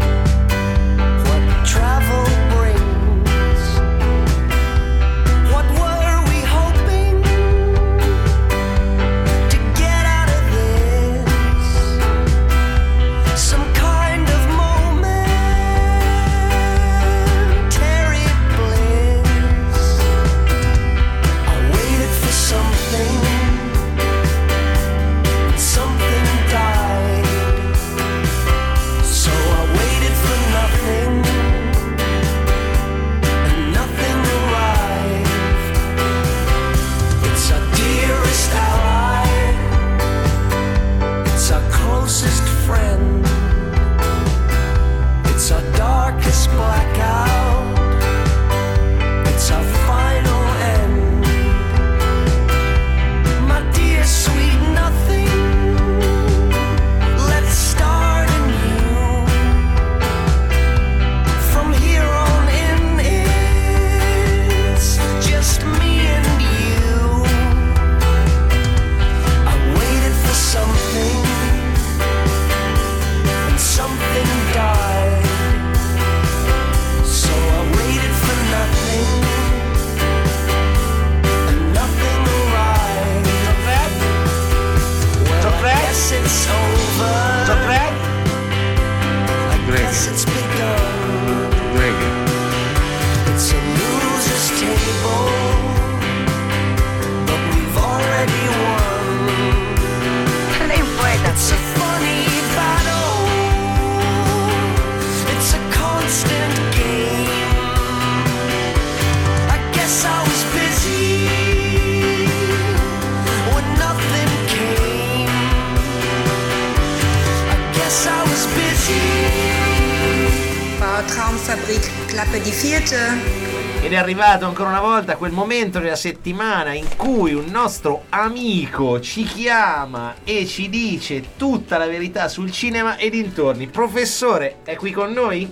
what travel brings? What were we hoping to get out of this? Some kind of momentary bliss. I waited for something, something died. So I waited for nothing, and nothing arrived. It's our dearest ally, it's our closest friend, it's our darkest blackout, it's our final end. My dear sweet nothing, let's start anew. From here on in, it's just me and you. I waited for something, and something died. So I waited for nothing, and nothing arrived. Well, I guess it's over. I guess it's begun. It's a loser's table, but we've already won. It's a funny battle, it's a constant game. I guess I was busy when nothing came. I guess I was busy. Traumfabrik, Klappe die vierte. Ed è arrivato ancora una volta quel momento della settimana in cui un nostro amico ci chiama e ci dice tutta la verità sul cinema e dintorni. Professore, è qui con noi?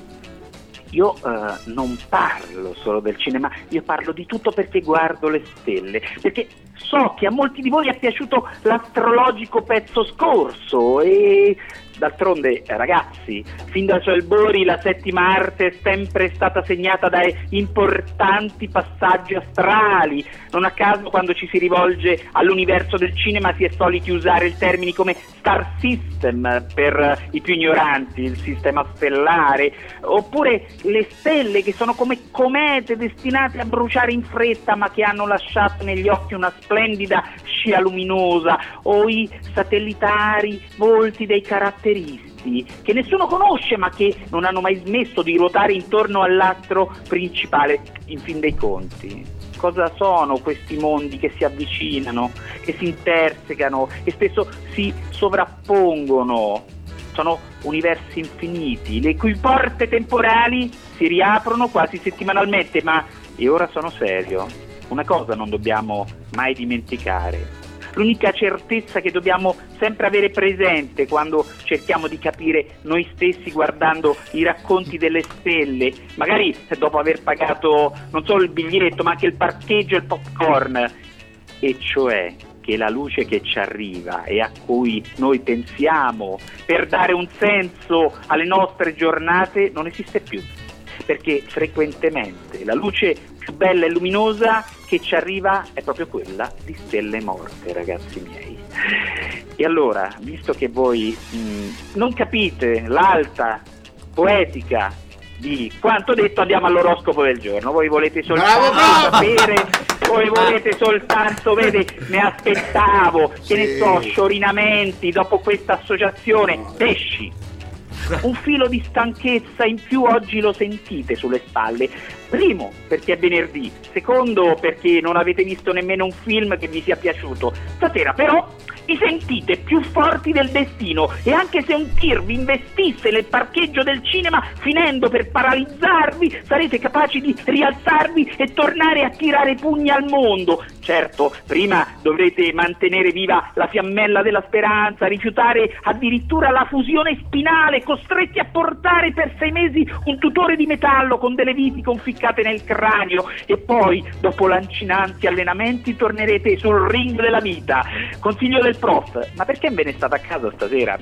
Io non parlo solo del cinema, io parlo di tutto perché guardo le stelle, perché so che a molti di voi è piaciuto l'astrologico pezzo scorso e d'altronde, ragazzi, fin da suoi albori la settima arte è sempre stata segnata da importanti passaggi astrali. Non a caso quando ci si rivolge all'universo del cinema si è soliti usare il termini come star system per i più ignoranti, il sistema stellare, oppure le stelle che sono come comete destinate a bruciare in fretta ma che hanno lasciato negli occhi una splendida scia luminosa, o i satellitari volti dei caratteristi che nessuno conosce ma che non hanno mai smesso di ruotare intorno all'astro principale. In fin dei conti, cosa sono questi mondi che si avvicinano, che si intersecano e spesso si sovrappongono? Sono universi infiniti, le cui porte temporali si riaprono quasi settimanalmente, ma, e ora sono serio, una cosa non dobbiamo mai dimenticare. L'unica certezza che dobbiamo sempre avere presente quando cerchiamo di capire noi stessi guardando i racconti delle stelle, magari dopo aver pagato non solo il biglietto ma anche il parcheggio e il popcorn, e cioè che la luce che ci arriva e a cui noi pensiamo per dare un senso alle nostre giornate non esiste più, perché frequentemente la luce più bella e luminosa che ci arriva è proprio quella di stelle morte, ragazzi miei. E allora, visto che voi non capite l'alta poetica di quanto detto, andiamo all'oroscopo del giorno. Voi volete soltanto sapere, voi volete soltanto, vede, ne aspettavo, che ne so, sciorinamenti dopo questa associazione, pesci. Un filo di stanchezza in più oggi lo sentite sulle spalle, Primo, perché è venerdì. Secondo, perché non avete visto nemmeno un film che vi sia piaciuto. Stasera però vi sentite più forti del destino, e anche se un tir vi investisse nel parcheggio del cinema finendo per paralizzarvi, sarete capaci di rialzarvi e tornare a tirare pugni al mondo. Certo, prima dovrete mantenere viva la fiammella della speranza, rifiutare addirittura la fusione spinale, costretti a portare per 6 mesi un tutore di metallo con delle viti conficcate nel cranio, e poi, dopo lancinanti allenamenti, tornerete sul ring della vita. Consiglio del prof: ma perché ve ne state a casa stasera?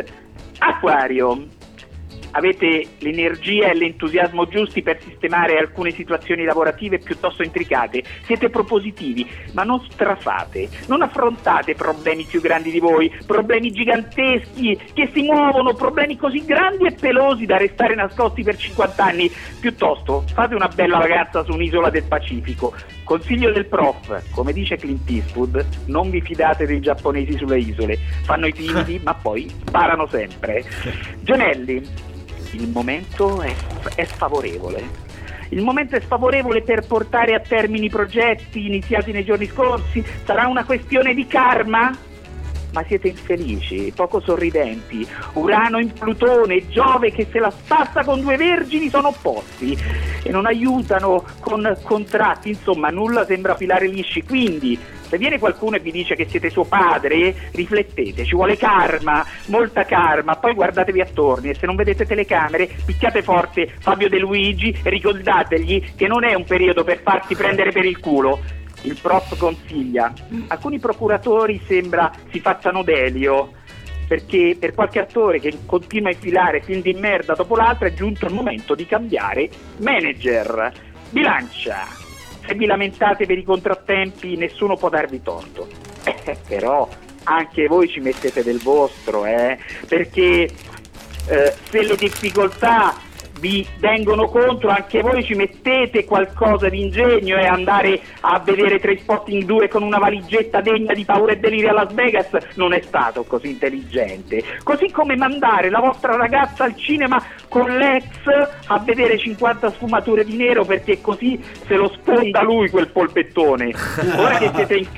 Acquario, avete l'energia e l'entusiasmo giusti per sistemare alcune situazioni lavorative piuttosto intricate, siete propositivi, ma non strafate, non affrontate problemi più grandi di voi, problemi giganteschi che si muovono, problemi così grandi e pelosi da restare nascosti per 50 anni, piuttosto fate una bella vacanza su un'isola del Pacifico. Consiglio del prof: come dice Clint Eastwood, non vi fidate dei giapponesi sulle isole, fanno i timidi ma poi sparano sempre. Gemelli, il momento è sfavorevole. Il momento è sfavorevole per portare a termine i progetti iniziati nei giorni scorsi. Sarà una questione di karma? Ma siete infelici, poco sorridenti. Urano in Plutone e Giove che se la spassa con 2 vergini sono opposti e non aiutano con contratti, insomma nulla sembra filare lisci. Quindi se viene qualcuno e vi dice che siete suo padre, riflettete, ci vuole karma, molta karma, poi guardatevi attorno e se non vedete telecamere picchiate forte Fabio De Luigi e ricordategli che non è un periodo per farsi prendere per il culo. Il prof consiglia: alcuni procuratori sembra si facciano delio, perché per qualche attore che continua a infilare film di merda dopo l'altro è giunto il momento di cambiare manager. Bilancia, se vi lamentate per i contrattempi nessuno può darvi torto, però anche voi ci mettete del vostro, perché se le difficoltà vi vengono contro anche voi ci mettete qualcosa di ingegno, e andare a vedere Trainspotting 2 con una valigetta degna di Paura e Delirio a Las Vegas non è stato così intelligente, così come mandare la vostra ragazza al cinema con l'ex a vedere 50 sfumature di nero perché così se lo sponda lui quel polpettone. Ora che siete in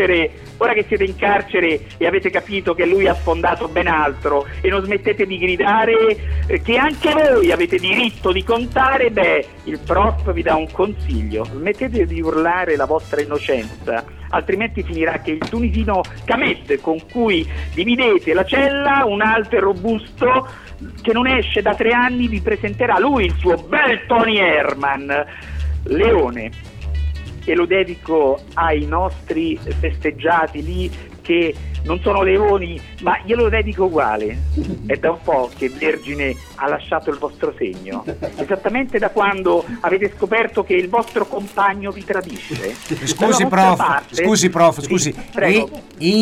carcere e avete capito che lui ha sfondato ben altro e non smettete di gridare che anche voi avete diritto di contare, il prof vi dà un consiglio: smettete di urlare la vostra innocenza, altrimenti finirà che il tunisino Kamed con cui dividete la cella, un alto e robusto che non esce da 3 anni, vi presenterà lui il suo bel Tony Herman. Leone, e lo dedico ai nostri festeggiati lì che non sono leoni, ma glielo dedico uguale. È da un po' che Vergine ha lasciato il vostro segno, esattamente da quando avete scoperto che il vostro compagno vi tradisce. Scusi prof, scusi. Prego.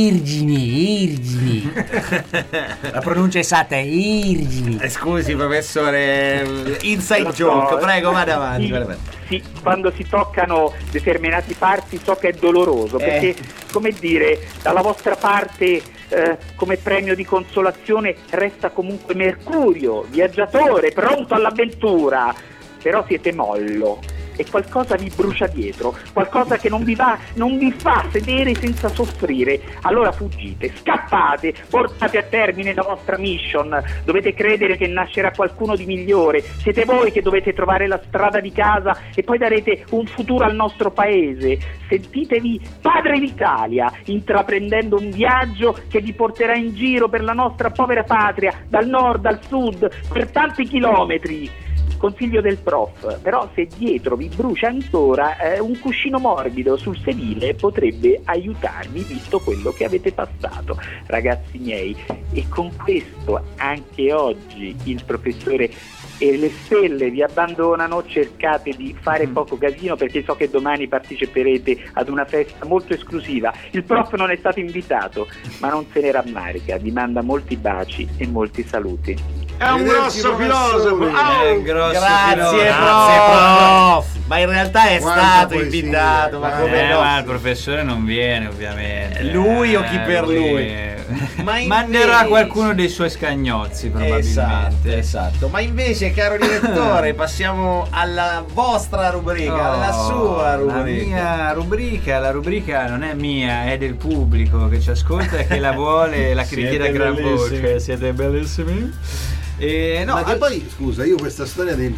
Irgini. La pronuncia esatta è Irgini. Scusi professore, inside joke, prego vada avanti. Sì, quando si toccano determinati parti so che è doloroso, perché, come dire, dalla vostra parte come premio di consolazione resta comunque Mercurio, viaggiatore, pronto all'avventura, però siete mollo e qualcosa vi brucia dietro, qualcosa che non vi fa sedere senza soffrire. Allora fuggite, scappate, portate a termine la vostra mission, dovete credere che nascerà qualcuno di migliore, siete voi che dovete trovare la strada di casa e poi darete un futuro al nostro paese. Sentitevi padre d'Italia, intraprendendo un viaggio che vi porterà in giro per la nostra povera patria, dal nord al sud, per tanti chilometri. Consiglio del prof: però se dietro vi brucia ancora, un cuscino morbido sul sedile potrebbe aiutarvi, visto quello che avete passato, ragazzi miei. E con questo anche oggi il professore e le stelle vi abbandonano. Cercate di fare poco casino, perché so che domani parteciperete ad una festa molto esclusiva. Il prof non è stato invitato, ma non se ne rammarica, vi manda molti baci e molti saluti. È un grosso filosofo. Grazie, prof. Ma in realtà è stato invitato. Ma come no? Ma il professore non viene, ovviamente. Lui o chi per lui? Manderà qualcuno dei suoi scagnozzi, probabilmente. Esatto. Ma invece, caro direttore, passiamo alla vostra rubrica, alla sua rubrica. La rubrica non è mia, è del pubblico che ci ascolta e che la vuole, la critica a gran voce. Siete bellissimi. No, ma che poi, scusa, io questa storia del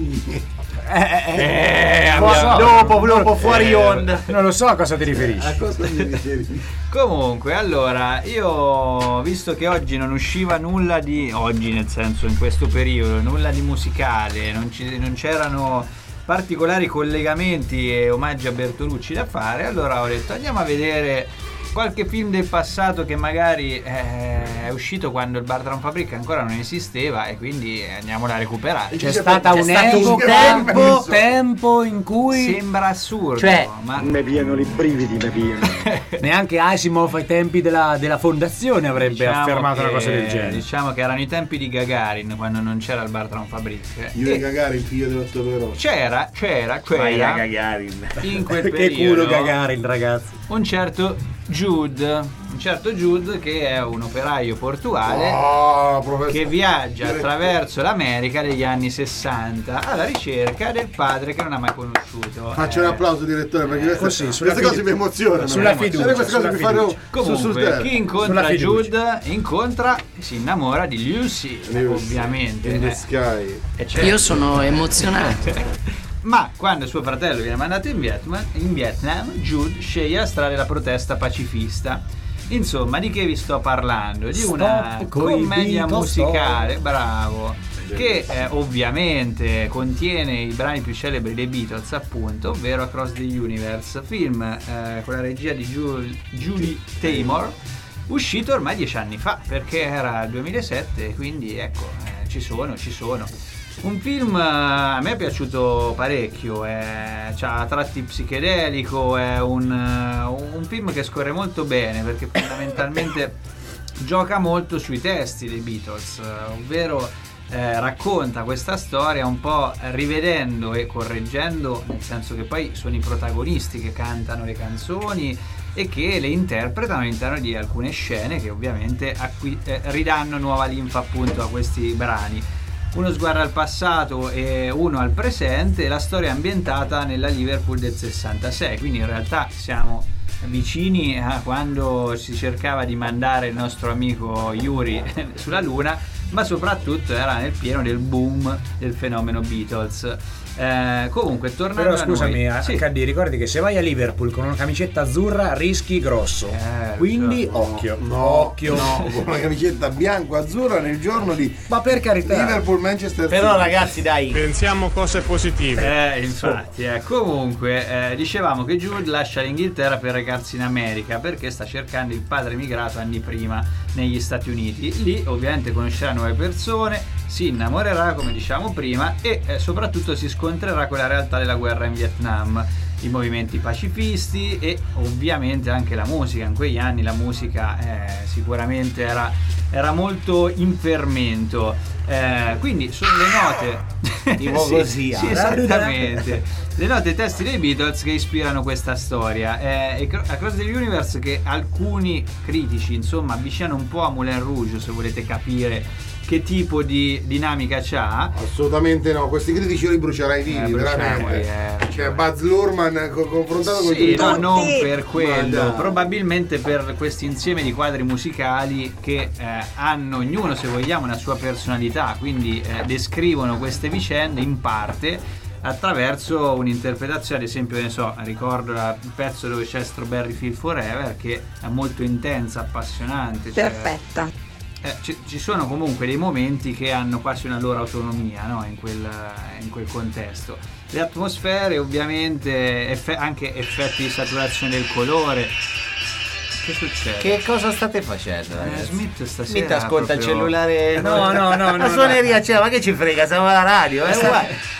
dopo fuori onda. Non lo so a cosa ti riferisci. A cosa ti riferisci? Comunque, allora, io visto che oggi non usciva nulla di oggi, nel senso in questo periodo, nulla di musicale, non c'erano particolari collegamenti e omaggi a Bertolucci da fare, allora ho detto andiamo a vedere qualche film del passato che magari è uscito quando il Bartram Fabrik ancora non esisteva e quindi andiamolo a recuperare. C'è stata tempo in cui sembra assurdo, cioè, ma me pieno i brividi, me pieno. Neanche Asimov ai tempi della fondazione avrebbe affermato una cosa del genere. Diciamo che erano i tempi di Gagarin quando non c'era il Bartram Fabrik. Io Gagarin, figlio dell'8 per 8. C'era Gagarin. In quel periodo. Che culo Gagarin, ragazzi. Un certo Jude che è un operaio portuale che viaggia attraverso l'America degli anni 60 alla ricerca del padre che non ha mai conosciuto. Faccio un applauso, direttore, perché queste cose mi emozionano. Sulla fiducia. Queste cose mi fanno comunque chi incontra Jude si innamora di Lucy. Ovviamente in the sky. Io sono emozionato. Ma quando suo fratello viene mandato in Vietnam, Jude sceglie la strada della protesta pacifista. Insomma, di che vi sto parlando? Di una commedia musicale, bravo, che ovviamente contiene i brani più celebri dei Beatles, appunto, ovvero Across the Universe, film con la regia di Julie Taymor, uscito ormai 10 anni fa, perché era il 2007, quindi ecco, ci sono. Un film a me è piaciuto parecchio, c'ha tratti psichedelico, è un film che scorre molto bene perché fondamentalmente gioca molto sui testi dei Beatles, ovvero racconta questa storia un po' rivedendo e correggendo, nel senso che poi sono i protagonisti che cantano le canzoni e che le interpretano all'interno di alcune scene che ovviamente ridanno nuova linfa appunto a questi brani. Uno sguardo al passato e uno al presente, la storia è ambientata nella Liverpool del 66, quindi in realtà siamo vicini a quando si cercava di mandare il nostro amico Yuri sulla Luna, ma soprattutto era nel pieno del boom del fenomeno Beatles. Comunque tornando però scusami a noi, HD, ricordi che se vai a Liverpool con una camicetta azzurra rischi grosso, quindi occhio con una camicetta bianco-azzurra nel giorno di, ma per carità, Liverpool-Manchester City. Però ragazzi, dai, pensiamo cose positive. Infatti comunque dicevamo che Jude lascia l'Inghilterra per recarsi in America perché sta cercando il padre emigrato anni prima negli Stati Uniti. Lì ovviamente conoscerà nuove persone, si innamorerà come diciamo prima e soprattutto si scontrerà con la realtà della guerra in Vietnam, i movimenti pacifisti e ovviamente anche la musica. In quegli anni la musica sicuramente era molto in fermento, quindi sono le note tipo così, sì, esattamente le note e testi dei Beatles che ispirano questa storia. Across the Universe, che alcuni critici insomma avvicinano un po' a Moulin Rouge, se volete capire che tipo di dinamica c'ha. Assolutamente no, questi critici io li brucerai vivi, veramente. Cioè Baz Luhrmann confrontato con tutti. No, non per quello, probabilmente per questo insieme di quadri musicali che hanno ognuno, se vogliamo, una sua personalità, quindi descrivono queste vicende in parte attraverso un'interpretazione. Ad esempio, ne so, ricordo il pezzo dove c'è Strawberry Fields Forever, che è molto intensa, appassionante, perfetta. Ci sono comunque dei momenti che hanno quasi una loro autonomia, no? in quel contesto. Le atmosfere, ovviamente, anche effetti di saturazione del colore. Che succede? Che cosa state facendo? Smith stasera Smith ascolta proprio... il cellulare. No. La suoneria c'è, ma che ci frega? Siamo alla radio.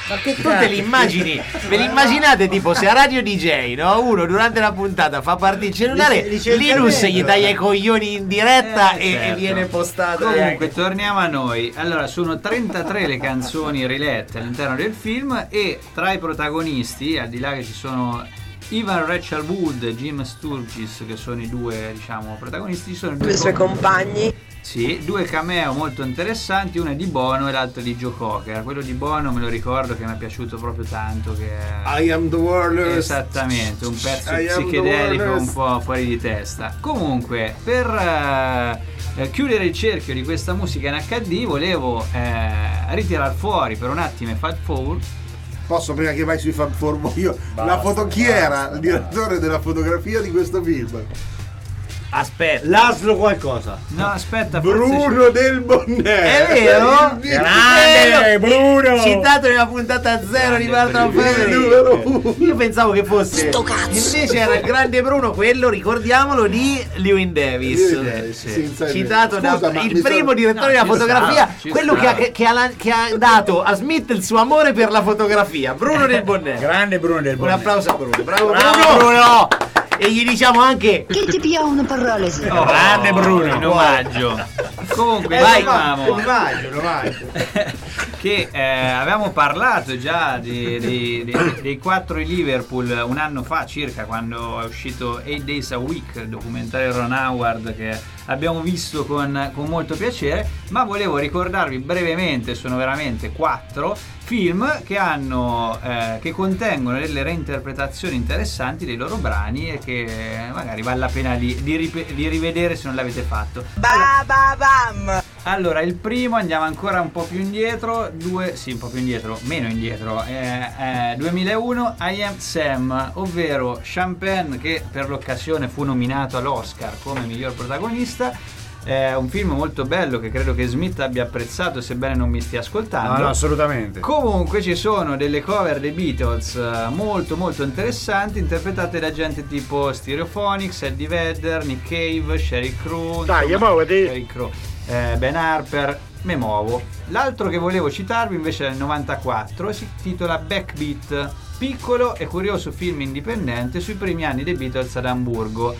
Ma che tu te li immagini? Ve li immaginate tipo se a Radio DJ, no? Uno durante la puntata fa partire il cellulare, Linus gli taglia i coglioni in diretta e viene postato. Comunque torniamo a noi. Allora, sono 33 le canzoni rilette all'interno del film e tra i protagonisti, al di là che ci sono Ivan Rachel Wood e Jim Sturgis, che sono i due, diciamo, protagonisti, ci sono due suoi compagni. Sì, due cameo molto interessanti, uno è di Bono e l'altro di Joe Cocker. Quello di Bono me lo ricordo che mi è piaciuto proprio tanto, che I am the world. Esattamente, un pezzo psichedelico un po' fuori di testa. Comunque, per chiudere il cerchio di questa musica in HD volevo ritirar fuori per un attimo i Fab Four. Posso, prima che vai sui Fab Four, io chi era il direttore della fotografia di questo film? Aspetta, Laszlo qualcosa. No, aspetta, Bruno Del Bonnet. È vero? Grande Bruno! Citato nella puntata 0 di Bartra Federico. Io pensavo che fosse sto cazzo. Invece era il grande Bruno, quello, ricordiamolo, di Llewyn Davis. Citato il primo direttore della fotografia, quello che ha dato a Smith il suo amore per la fotografia, Bruno Del Bonnet. Grande Bruno Del Bonnet. Un applauso a Bruno. Bravo Bruno! E gli diciamo anche Che ti pia una paralisi. Grande Bruno, in omaggio. Comunque dicevamo che avevamo parlato già dei 4 di Liverpool un anno fa circa, quando è uscito 8 Days a Week, il documentario Ron Howard che abbiamo visto con molto piacere, ma volevo ricordarvi brevemente, sono veramente 4 film che contengono delle reinterpretazioni interessanti dei loro brani e che magari vale la pena di rivedere se non l'avete fatto. Bam! Allora, il primo, andiamo ancora un po' più indietro, meno indietro, 2001, I Am Sam, ovvero Sean Penn, che per l'occasione fu nominato all'Oscar come miglior protagonista. È un film molto bello che credo che Smith abbia apprezzato, sebbene non mi stia ascoltando. No, assolutamente. Comunque ci sono delle cover dei Beatles molto molto interessanti, interpretate da gente tipo Stereophonics, Eddie Vedder, Nick Cave, Sheryl Crow, Ben Harper. Me muovo. L'altro che volevo citarvi invece è del 94, si titola Backbeat, piccolo e curioso film indipendente sui primi anni dei Beatles ad Amburgo.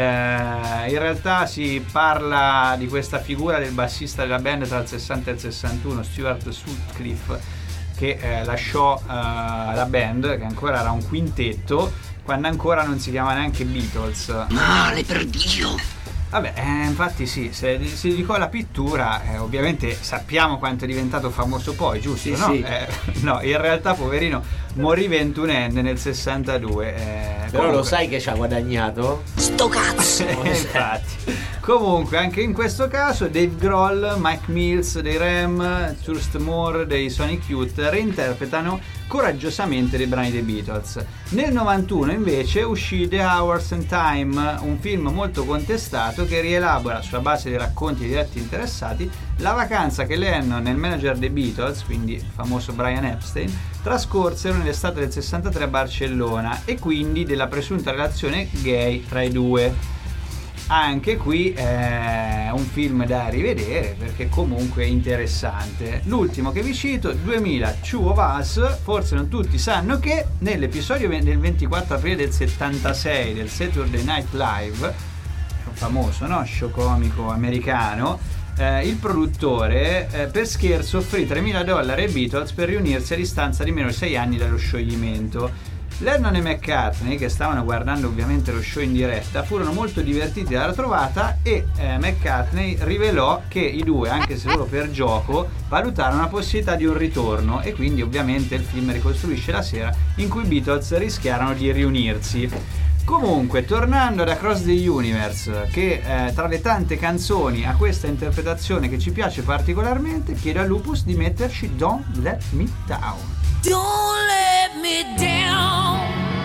In realtà si parla di questa figura del bassista della band tra il 60 e il 61, Stuart Sutcliffe, che lasciò la band, che ancora era un quintetto, quando ancora non si chiama neanche Beatles. Male per Dio! Vabbè, infatti sì, se si dedicò alla pittura, ovviamente sappiamo quanto è diventato famoso poi, giusto? Sì, no? sì. No, in realtà poverino morì 21enne nel 62. Però comunque... lo sai che ci ha guadagnato? Sto cazzo! Infatti. Comunque anche in questo caso Dave Grohl, Mike Mills dei Ram, Thurst Moore dei Sonic Youth reinterpretano coraggiosamente dei brani dei Beatles. Nel 91 invece uscì The Hours and Time, un film molto contestato che rielabora sulla base dei racconti di diretti interessati la vacanza che Lennon e il manager dei Beatles, quindi il famoso Brian Epstein, trascorsero nell'estate del 63 a Barcellona, e quindi della presunta relazione gay tra i due. Anche qui è un film da rivedere perché comunque interessante. L'ultimo che vi cito, 2000, Two of Us. Forse non tutti sanno che nell'episodio del 24 aprile del 76 del Saturday Night Live, un famoso show comico americano, il produttore per scherzo offrì $3.000 ai Beatles per riunirsi a distanza di meno di 6 anni dallo scioglimento. Lennon e McCartney, che stavano guardando ovviamente lo show in diretta, furono molto divertiti dalla trovata e McCartney rivelò che i due, anche se solo per gioco, valutarono la possibilità di un ritorno, e quindi ovviamente il film ricostruisce la sera in cui i Beatles rischiarono di riunirsi. Comunque, tornando ad Across the Universe, che tra le tante canzoni ha questa interpretazione che ci piace particolarmente, chiedo a Lupus di metterci Don't Let Me Down. Don't let me down.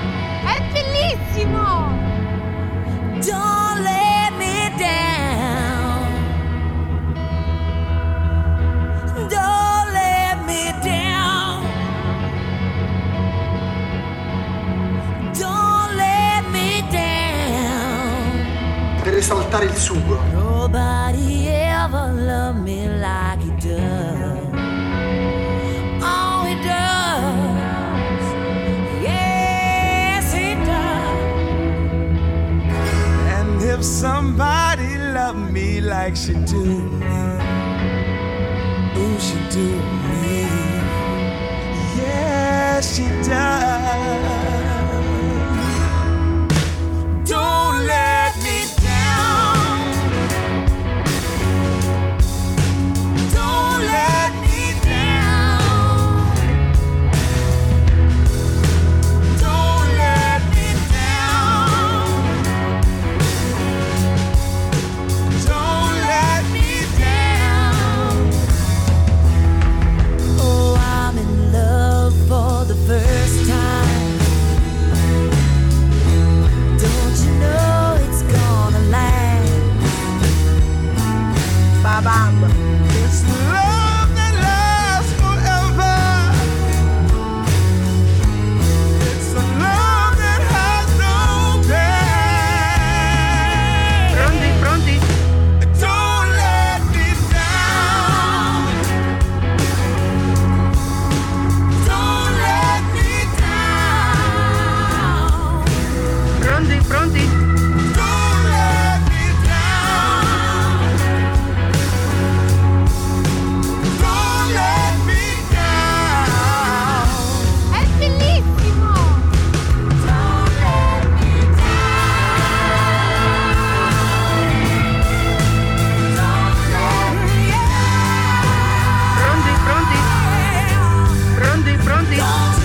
È bellissimo. Don't let me down. Don't let me down. Don't let me down. Per esaltare il sugo. Nobody ever loved me like he does. Oh, he does. if somebody loved me like she do me. Ooh, she do me. Yeah, she does. Don't let me down. Don't let me down. Don't let me down. Don't let me down. Oh, I'm in love for the first time. Don't you know it's gonna last? Ba-bam. It's love that lasts forever. It's a love that has no pain. Pronti, pronti? Don't let me down. Don't let me down. Pronti, pronti? Don't let me down. Don't let me down. È bellissimo! Don't let me Pronti, pronti? Pronti, pronti?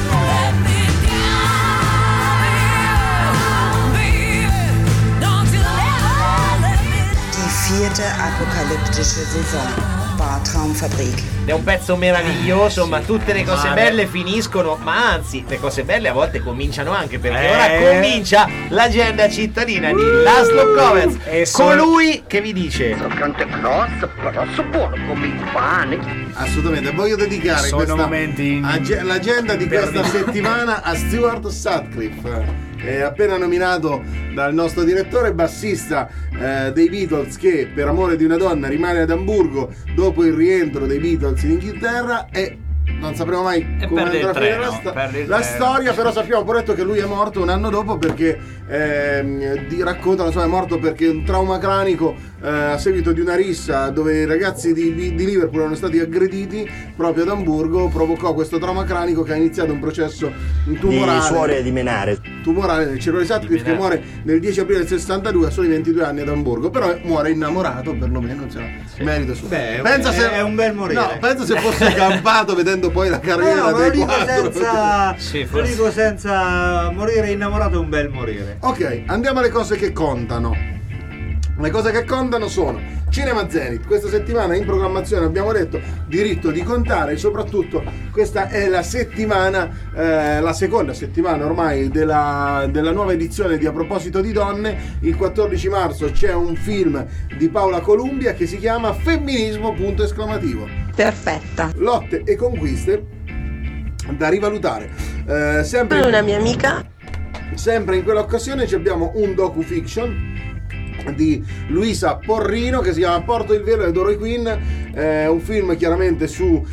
Die vierte apokalyptische Saison war Traumfabrik. È un pezzo meraviglioso, ma tutte le cose belle finiscono, ma anzi, le cose belle a volte cominciano anche, perché ora comincia l'agenda cittadina di Laszlo Kovacs, colui che vi dice: Croccante cross, però buono come il pane. Assolutamente, voglio dedicare Sono questa momenti l'agenda di questa settimana a Stuart Sutcliffe. È appena nominato dal nostro direttore, bassista dei Beatles, che per amore di una donna rimane ad Amburgo dopo il rientro dei Beatles in Inghilterra, e non sapremo mai come andrà a finire la storia, però sappiamo pure detto che lui è morto un anno dopo, perché racconta la sua, è morto perché un trauma cranico a seguito di una rissa dove i ragazzi di Liverpool erano stati aggrediti proprio ad Amburgo, provocò questo trauma cranico che ha iniziato un processo tumorale Di suore di Menare. tumorale nel cervello di Sutcliffe, che muore nel 10 aprile del 62 a soli 22 anni ad Amburgo, però muore innamorato, perlomeno, merito suo. Beh, pensa è un bel morire. No, pensa se fosse campato vedendo poi la carriera No, dei lo quattro. dico senza morire innamorato, è un bel morire. Ok, andiamo alle cose che contano. Le cose che contano sono Cinema Zenith. Questa settimana in programmazione abbiamo detto diritto di contare, e soprattutto questa è la settimana, la seconda settimana ormai della nuova edizione di A proposito di donne. Il 14 marzo c'è un film di Paola Columbia che si chiama Femminismo, punto esclamativo. Perfetta. Lotte e conquiste da rivalutare. Sempre Una mia amica. Sempre in quell'occasione ci abbiamo un docu-fiction di Luisa Porrino che si chiama Porto il velo ed oro i Queen, un film chiaramente su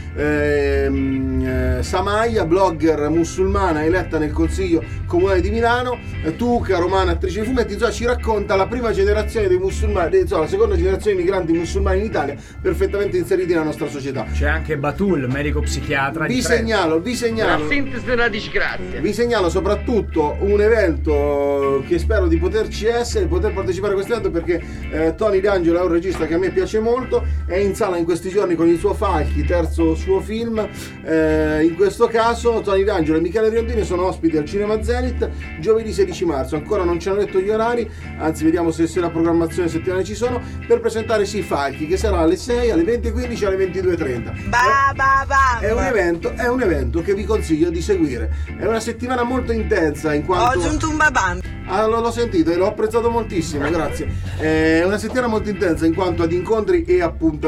Samaya, blogger musulmana eletta nel Consiglio Comunale di Milano. Tuca, romana, attrice di fumetti, ci racconta la prima generazione dei musulmani, la seconda generazione di migranti musulmani in Italia, perfettamente inseriti nella nostra società. C'è anche Batul, medico psichiatra. Vi segnalo La sintesi della disgrazia. Vi segnalo soprattutto un evento che spero di poterci essere, poter partecipare a questo evento, perché Tony D'Angelo è un regista che a me piace molto, è in sala in questi giorni con il suo Falchi, terzo suo film. In questo caso Tony D'Angelo e Michele Riondini sono ospiti al Cinema Zenith giovedì 16 marzo. Ancora non ci hanno detto gli orari, anzi vediamo se la programmazione settimanale ci sono, per presentare Falchi, che sarà alle 6, alle 20.15 e alle 22.30. È un evento che vi consiglio di seguire. È una settimana molto intensa in quanto... Ho aggiunto un babam. L'ho sentito e l'ho apprezzato moltissimo, grazie. È una settimana molto intensa in quanto ad incontri e appuntamenti.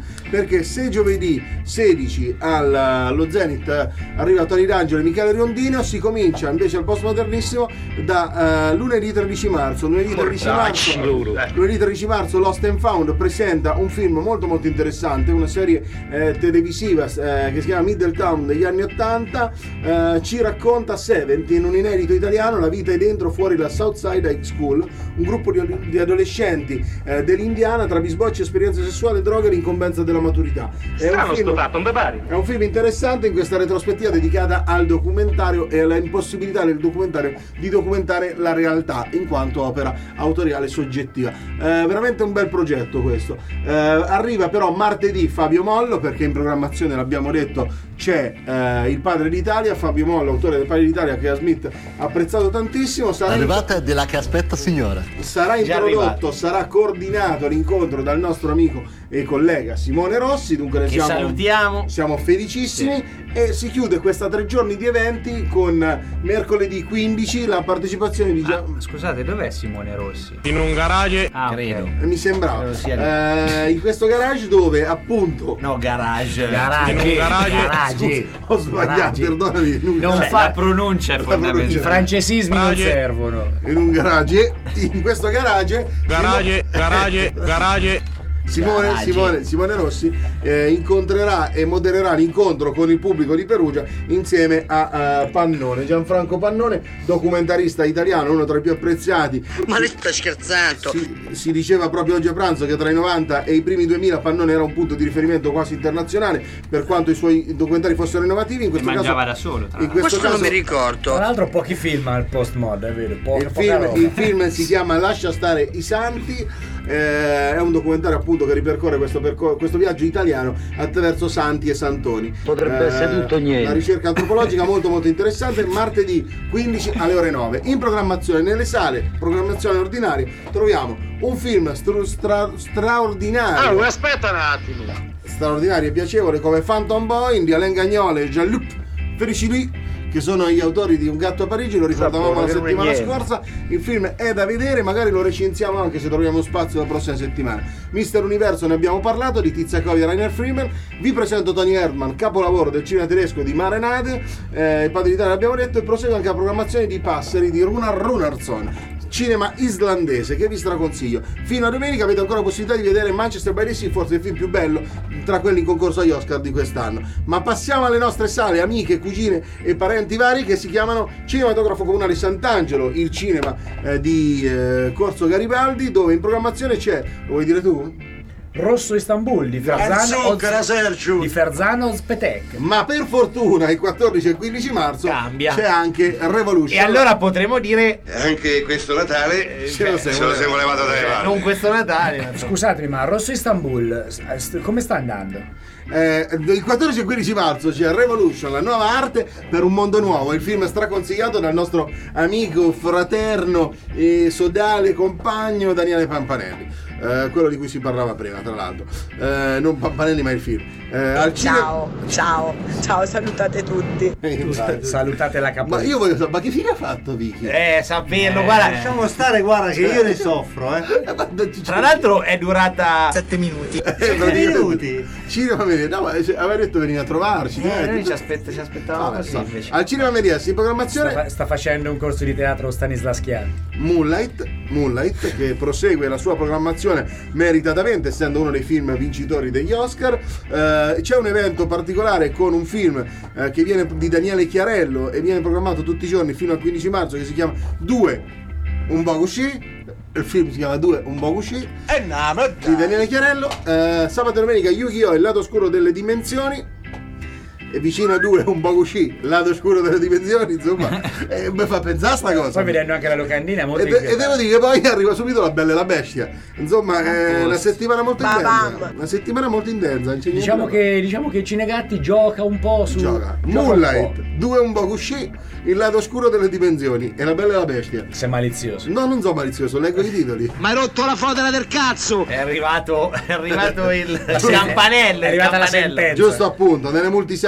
perché se giovedì 16 allo Zenith arriva Tony D'Angelo e Michele Riondino, si comincia invece al postmodernissimo da lunedì 13 marzo. Lunedì 13 marzo Lost and Found presenta un film molto molto interessante, una serie televisiva che si chiama Middletown degli anni 80, ci racconta Seventy, in un inedito italiano, la vita è dentro fuori la Southside High School, un gruppo di adolescenti dell'Indiana tra bisbocci, esperienze sessuali, droghe e l'incombenza della maturità. È un film interessante in questa retrospettiva dedicata al documentario e alla impossibilità del documentario di documentare la realtà in quanto opera autoriale soggettiva. Veramente un bel progetto questo. Arriva però martedì Fabio Mollo, perché in programmazione, l'abbiamo detto, c'è Il Padre d'Italia. Fabio Mollo, autore del Padre d'Italia, che Smith ha apprezzato tantissimo. Arrivata della che aspetta signora. Sarà introdotto, sarà coordinato l'incontro dal nostro amico e collega Simone Rossi, dunque che salutiamo, siamo felicissimi, e si chiude questa 3 giorni di eventi con mercoledì 15 la partecipazione di scusate, dov'è Simone Rossi? In un garage, credo. Mi sembrava in questo garage dove appunto in un garage. Ho sbagliato, perdonami. Non fa la pronuncia è fondamentale. I francesismi non servono. In un garage, in questo garage Simone Rossi incontrerà e modererà l'incontro con il pubblico di Perugia insieme a Pannone, Gianfranco Pannone, documentarista italiano, uno tra i più apprezzati. Ma lei sta scherzando? Si diceva proprio oggi a pranzo che tra i 90 e i primi 2000 Pannone era un punto di riferimento quasi internazionale, per quanto i suoi documentari fossero innovativi. In questo mangiava caso, da solo, tra in questo caso, non mi ricordo. Tra l'altro pochi film al post-mod, è vero. Il film si chiama Lascia stare i santi. È un documentario appunto che ripercorre questo viaggio italiano attraverso santi e santoni. Potrebbe essere tutto niente. Una ricerca antropologica molto molto interessante. Martedì 15 alle ore 9. In programmazione nelle sale, programmazione ordinaria, troviamo un film straordinario. Aspetta un attimo. Straordinario e piacevole come Phantom Boy di Alain Gagnol e Jean-Luc Fericini, che sono gli autori di Un gatto a Parigi, lo ricordavamo la settimana scorsa. Il film è da vedere, magari lo recensiamo anche se troviamo spazio la prossima settimana. Mister Universo ne abbiamo parlato, di Tizia Covi e Rainer Freeman. Vi presento Tony Erdmann, capolavoro del cinema tedesco di Mare Nade. Il Padre d'Italia l'abbiamo detto, e prosegue anche la programmazione di Passeri di Runar Runarsson, cinema islandese, che vi straconsiglio. Fino a domenica avete ancora la possibilità di vedere Manchester by the Sea, forse il film più bello tra quelli in concorso agli Oscar di quest'anno. Ma passiamo alle nostre sale, amiche, cugine e parenti vari, che si chiamano Cinematografo Comunale Sant'Angelo, il cinema di Corso Garibaldi, dove in programmazione c'è, lo vuoi dire tu? Rosso Istanbul di Ferzano Spetek. Ma per fortuna il 14 e 15 marzo cambia, c'è anche Revolution. E allora potremo dire anche questo Natale se lo siamo levato dalle mani. Non questo Natale. Scusatemi, ma Rosso Istanbul come sta andando? Il 14 e 15 marzo c'è Revolution, la nuova arte per un mondo nuovo, il film straconsigliato dal nostro amico, fraterno e sodale compagno Daniele Pampanelli. Quello di cui si parlava prima, tra l'altro, non Pampanelli ma il film. Ciao, salutate tutti. Salutate la capolina. Ma io voglio sapere, ma che fine ha fatto Vicky? Saperlo, guarda. Lasciamo stare, guarda che io ne soffro. Tra l'altro è durata 7 minuti. 7 minuti. Cinema Medias, no, aveva detto venire a trovarci. Noi ci aspettavamo così invece. Al Cinema Medias in programmazione sta facendo un corso di teatro Stanislaschiani. Moonlight, che prosegue la sua programmazione meritatamente, essendo uno dei film vincitori degli Oscar. C'è un evento particolare con un film che viene di Daniele Chiarello e viene programmato tutti i giorni fino al 15 marzo, che si chiama 2 Un Bogushi. Il film si chiama 2 Un Bogushi di Daniele Chiarello. Sabato e domenica Yu-Gi-Oh! Il lato oscuro delle dimensioni. E vicino a 2 Un Bogushi, lato oscuro delle dimensioni, insomma, mi fa pensare a sta cosa. Poi vedendo anche la locandina molto e devo dire che poi arriva subito La Bella e la Bestia. Insomma, è una settimana molto intensa. Una settimana molto intensa. Diciamo che Cinegatti gioca un po' su Moonlight, 2 Un Bogushi, il lato oscuro delle dimensioni e La Bella e la Bestia. Sei malizioso. No, non sono malizioso, leggo i titoli. Ma hai rotto la fodera del cazzo! È arrivato il campanello. È arrivata la sentenza. Giusto appunto, nelle multisale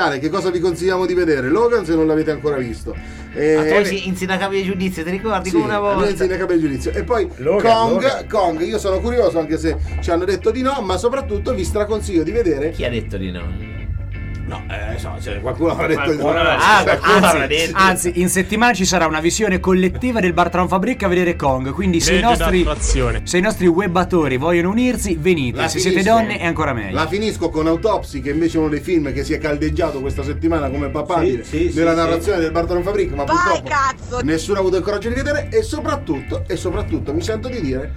finale, che cosa vi consigliamo di vedere? Logan, se non l'avete ancora visto. Poi insindacabile giudizio, ti ricordi, sì, come una volta? Insindacabile giudizio. E poi Logan. Kong, io sono curioso, anche se ci hanno detto di no, ma soprattutto vi straconsiglio di vedere. Chi ha detto di no? No, qualcuno avrà detto di no. Anzi, in settimana ci sarà una visione collettiva del Bartram Fabric a vedere Kong. Quindi se i nostri webbatori vogliono unirsi, venite. Se siete donne è ancora meglio. La finisco con Autopsy, che invece è uno dei film che si è caldeggiato questa settimana come papabile nella narrazione del Bartram Fabric, ma purtroppo nessuno ha avuto il coraggio di vedere. E soprattutto mi sento di dire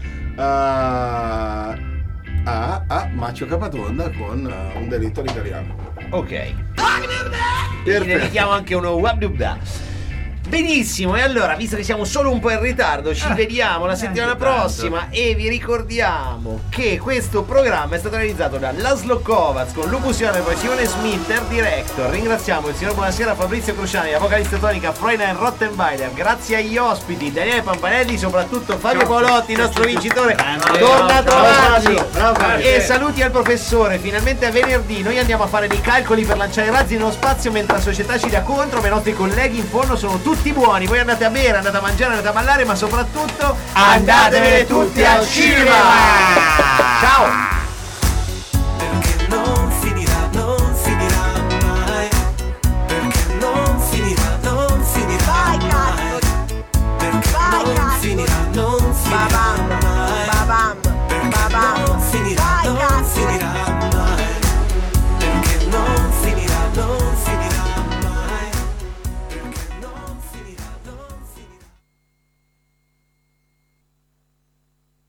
Maccio Capatonda con Un delitto all'italiano. Ok, ne dedichiamo anche uno wabdubda. Benissimo, e allora, visto che siamo solo un po' in ritardo, ci vediamo la settimana prossima e vi ricordiamo che questo programma è stato realizzato da Laszlo Kovacs con Lupus Ione e Simone Smith, Air Director. Ringraziamo il signor Buonasera Fabrizio Cruciani, la vocalista tonica Freulein Rottenweiler. Grazie agli ospiti Daniele Pampanelli, soprattutto Fabio Paolotti, il nostro vincitore. Torna a trovarci. E saluti al professore. Finalmente è venerdì, noi andiamo a fare dei calcoli per lanciare razzi nello spazio mentre la società ci dà contro, ma i nostri colleghi in fondo sono tutti buoni. Voi andate a bere, andate a mangiare, andate a ballare, ma soprattutto andatevene tutti al cinema.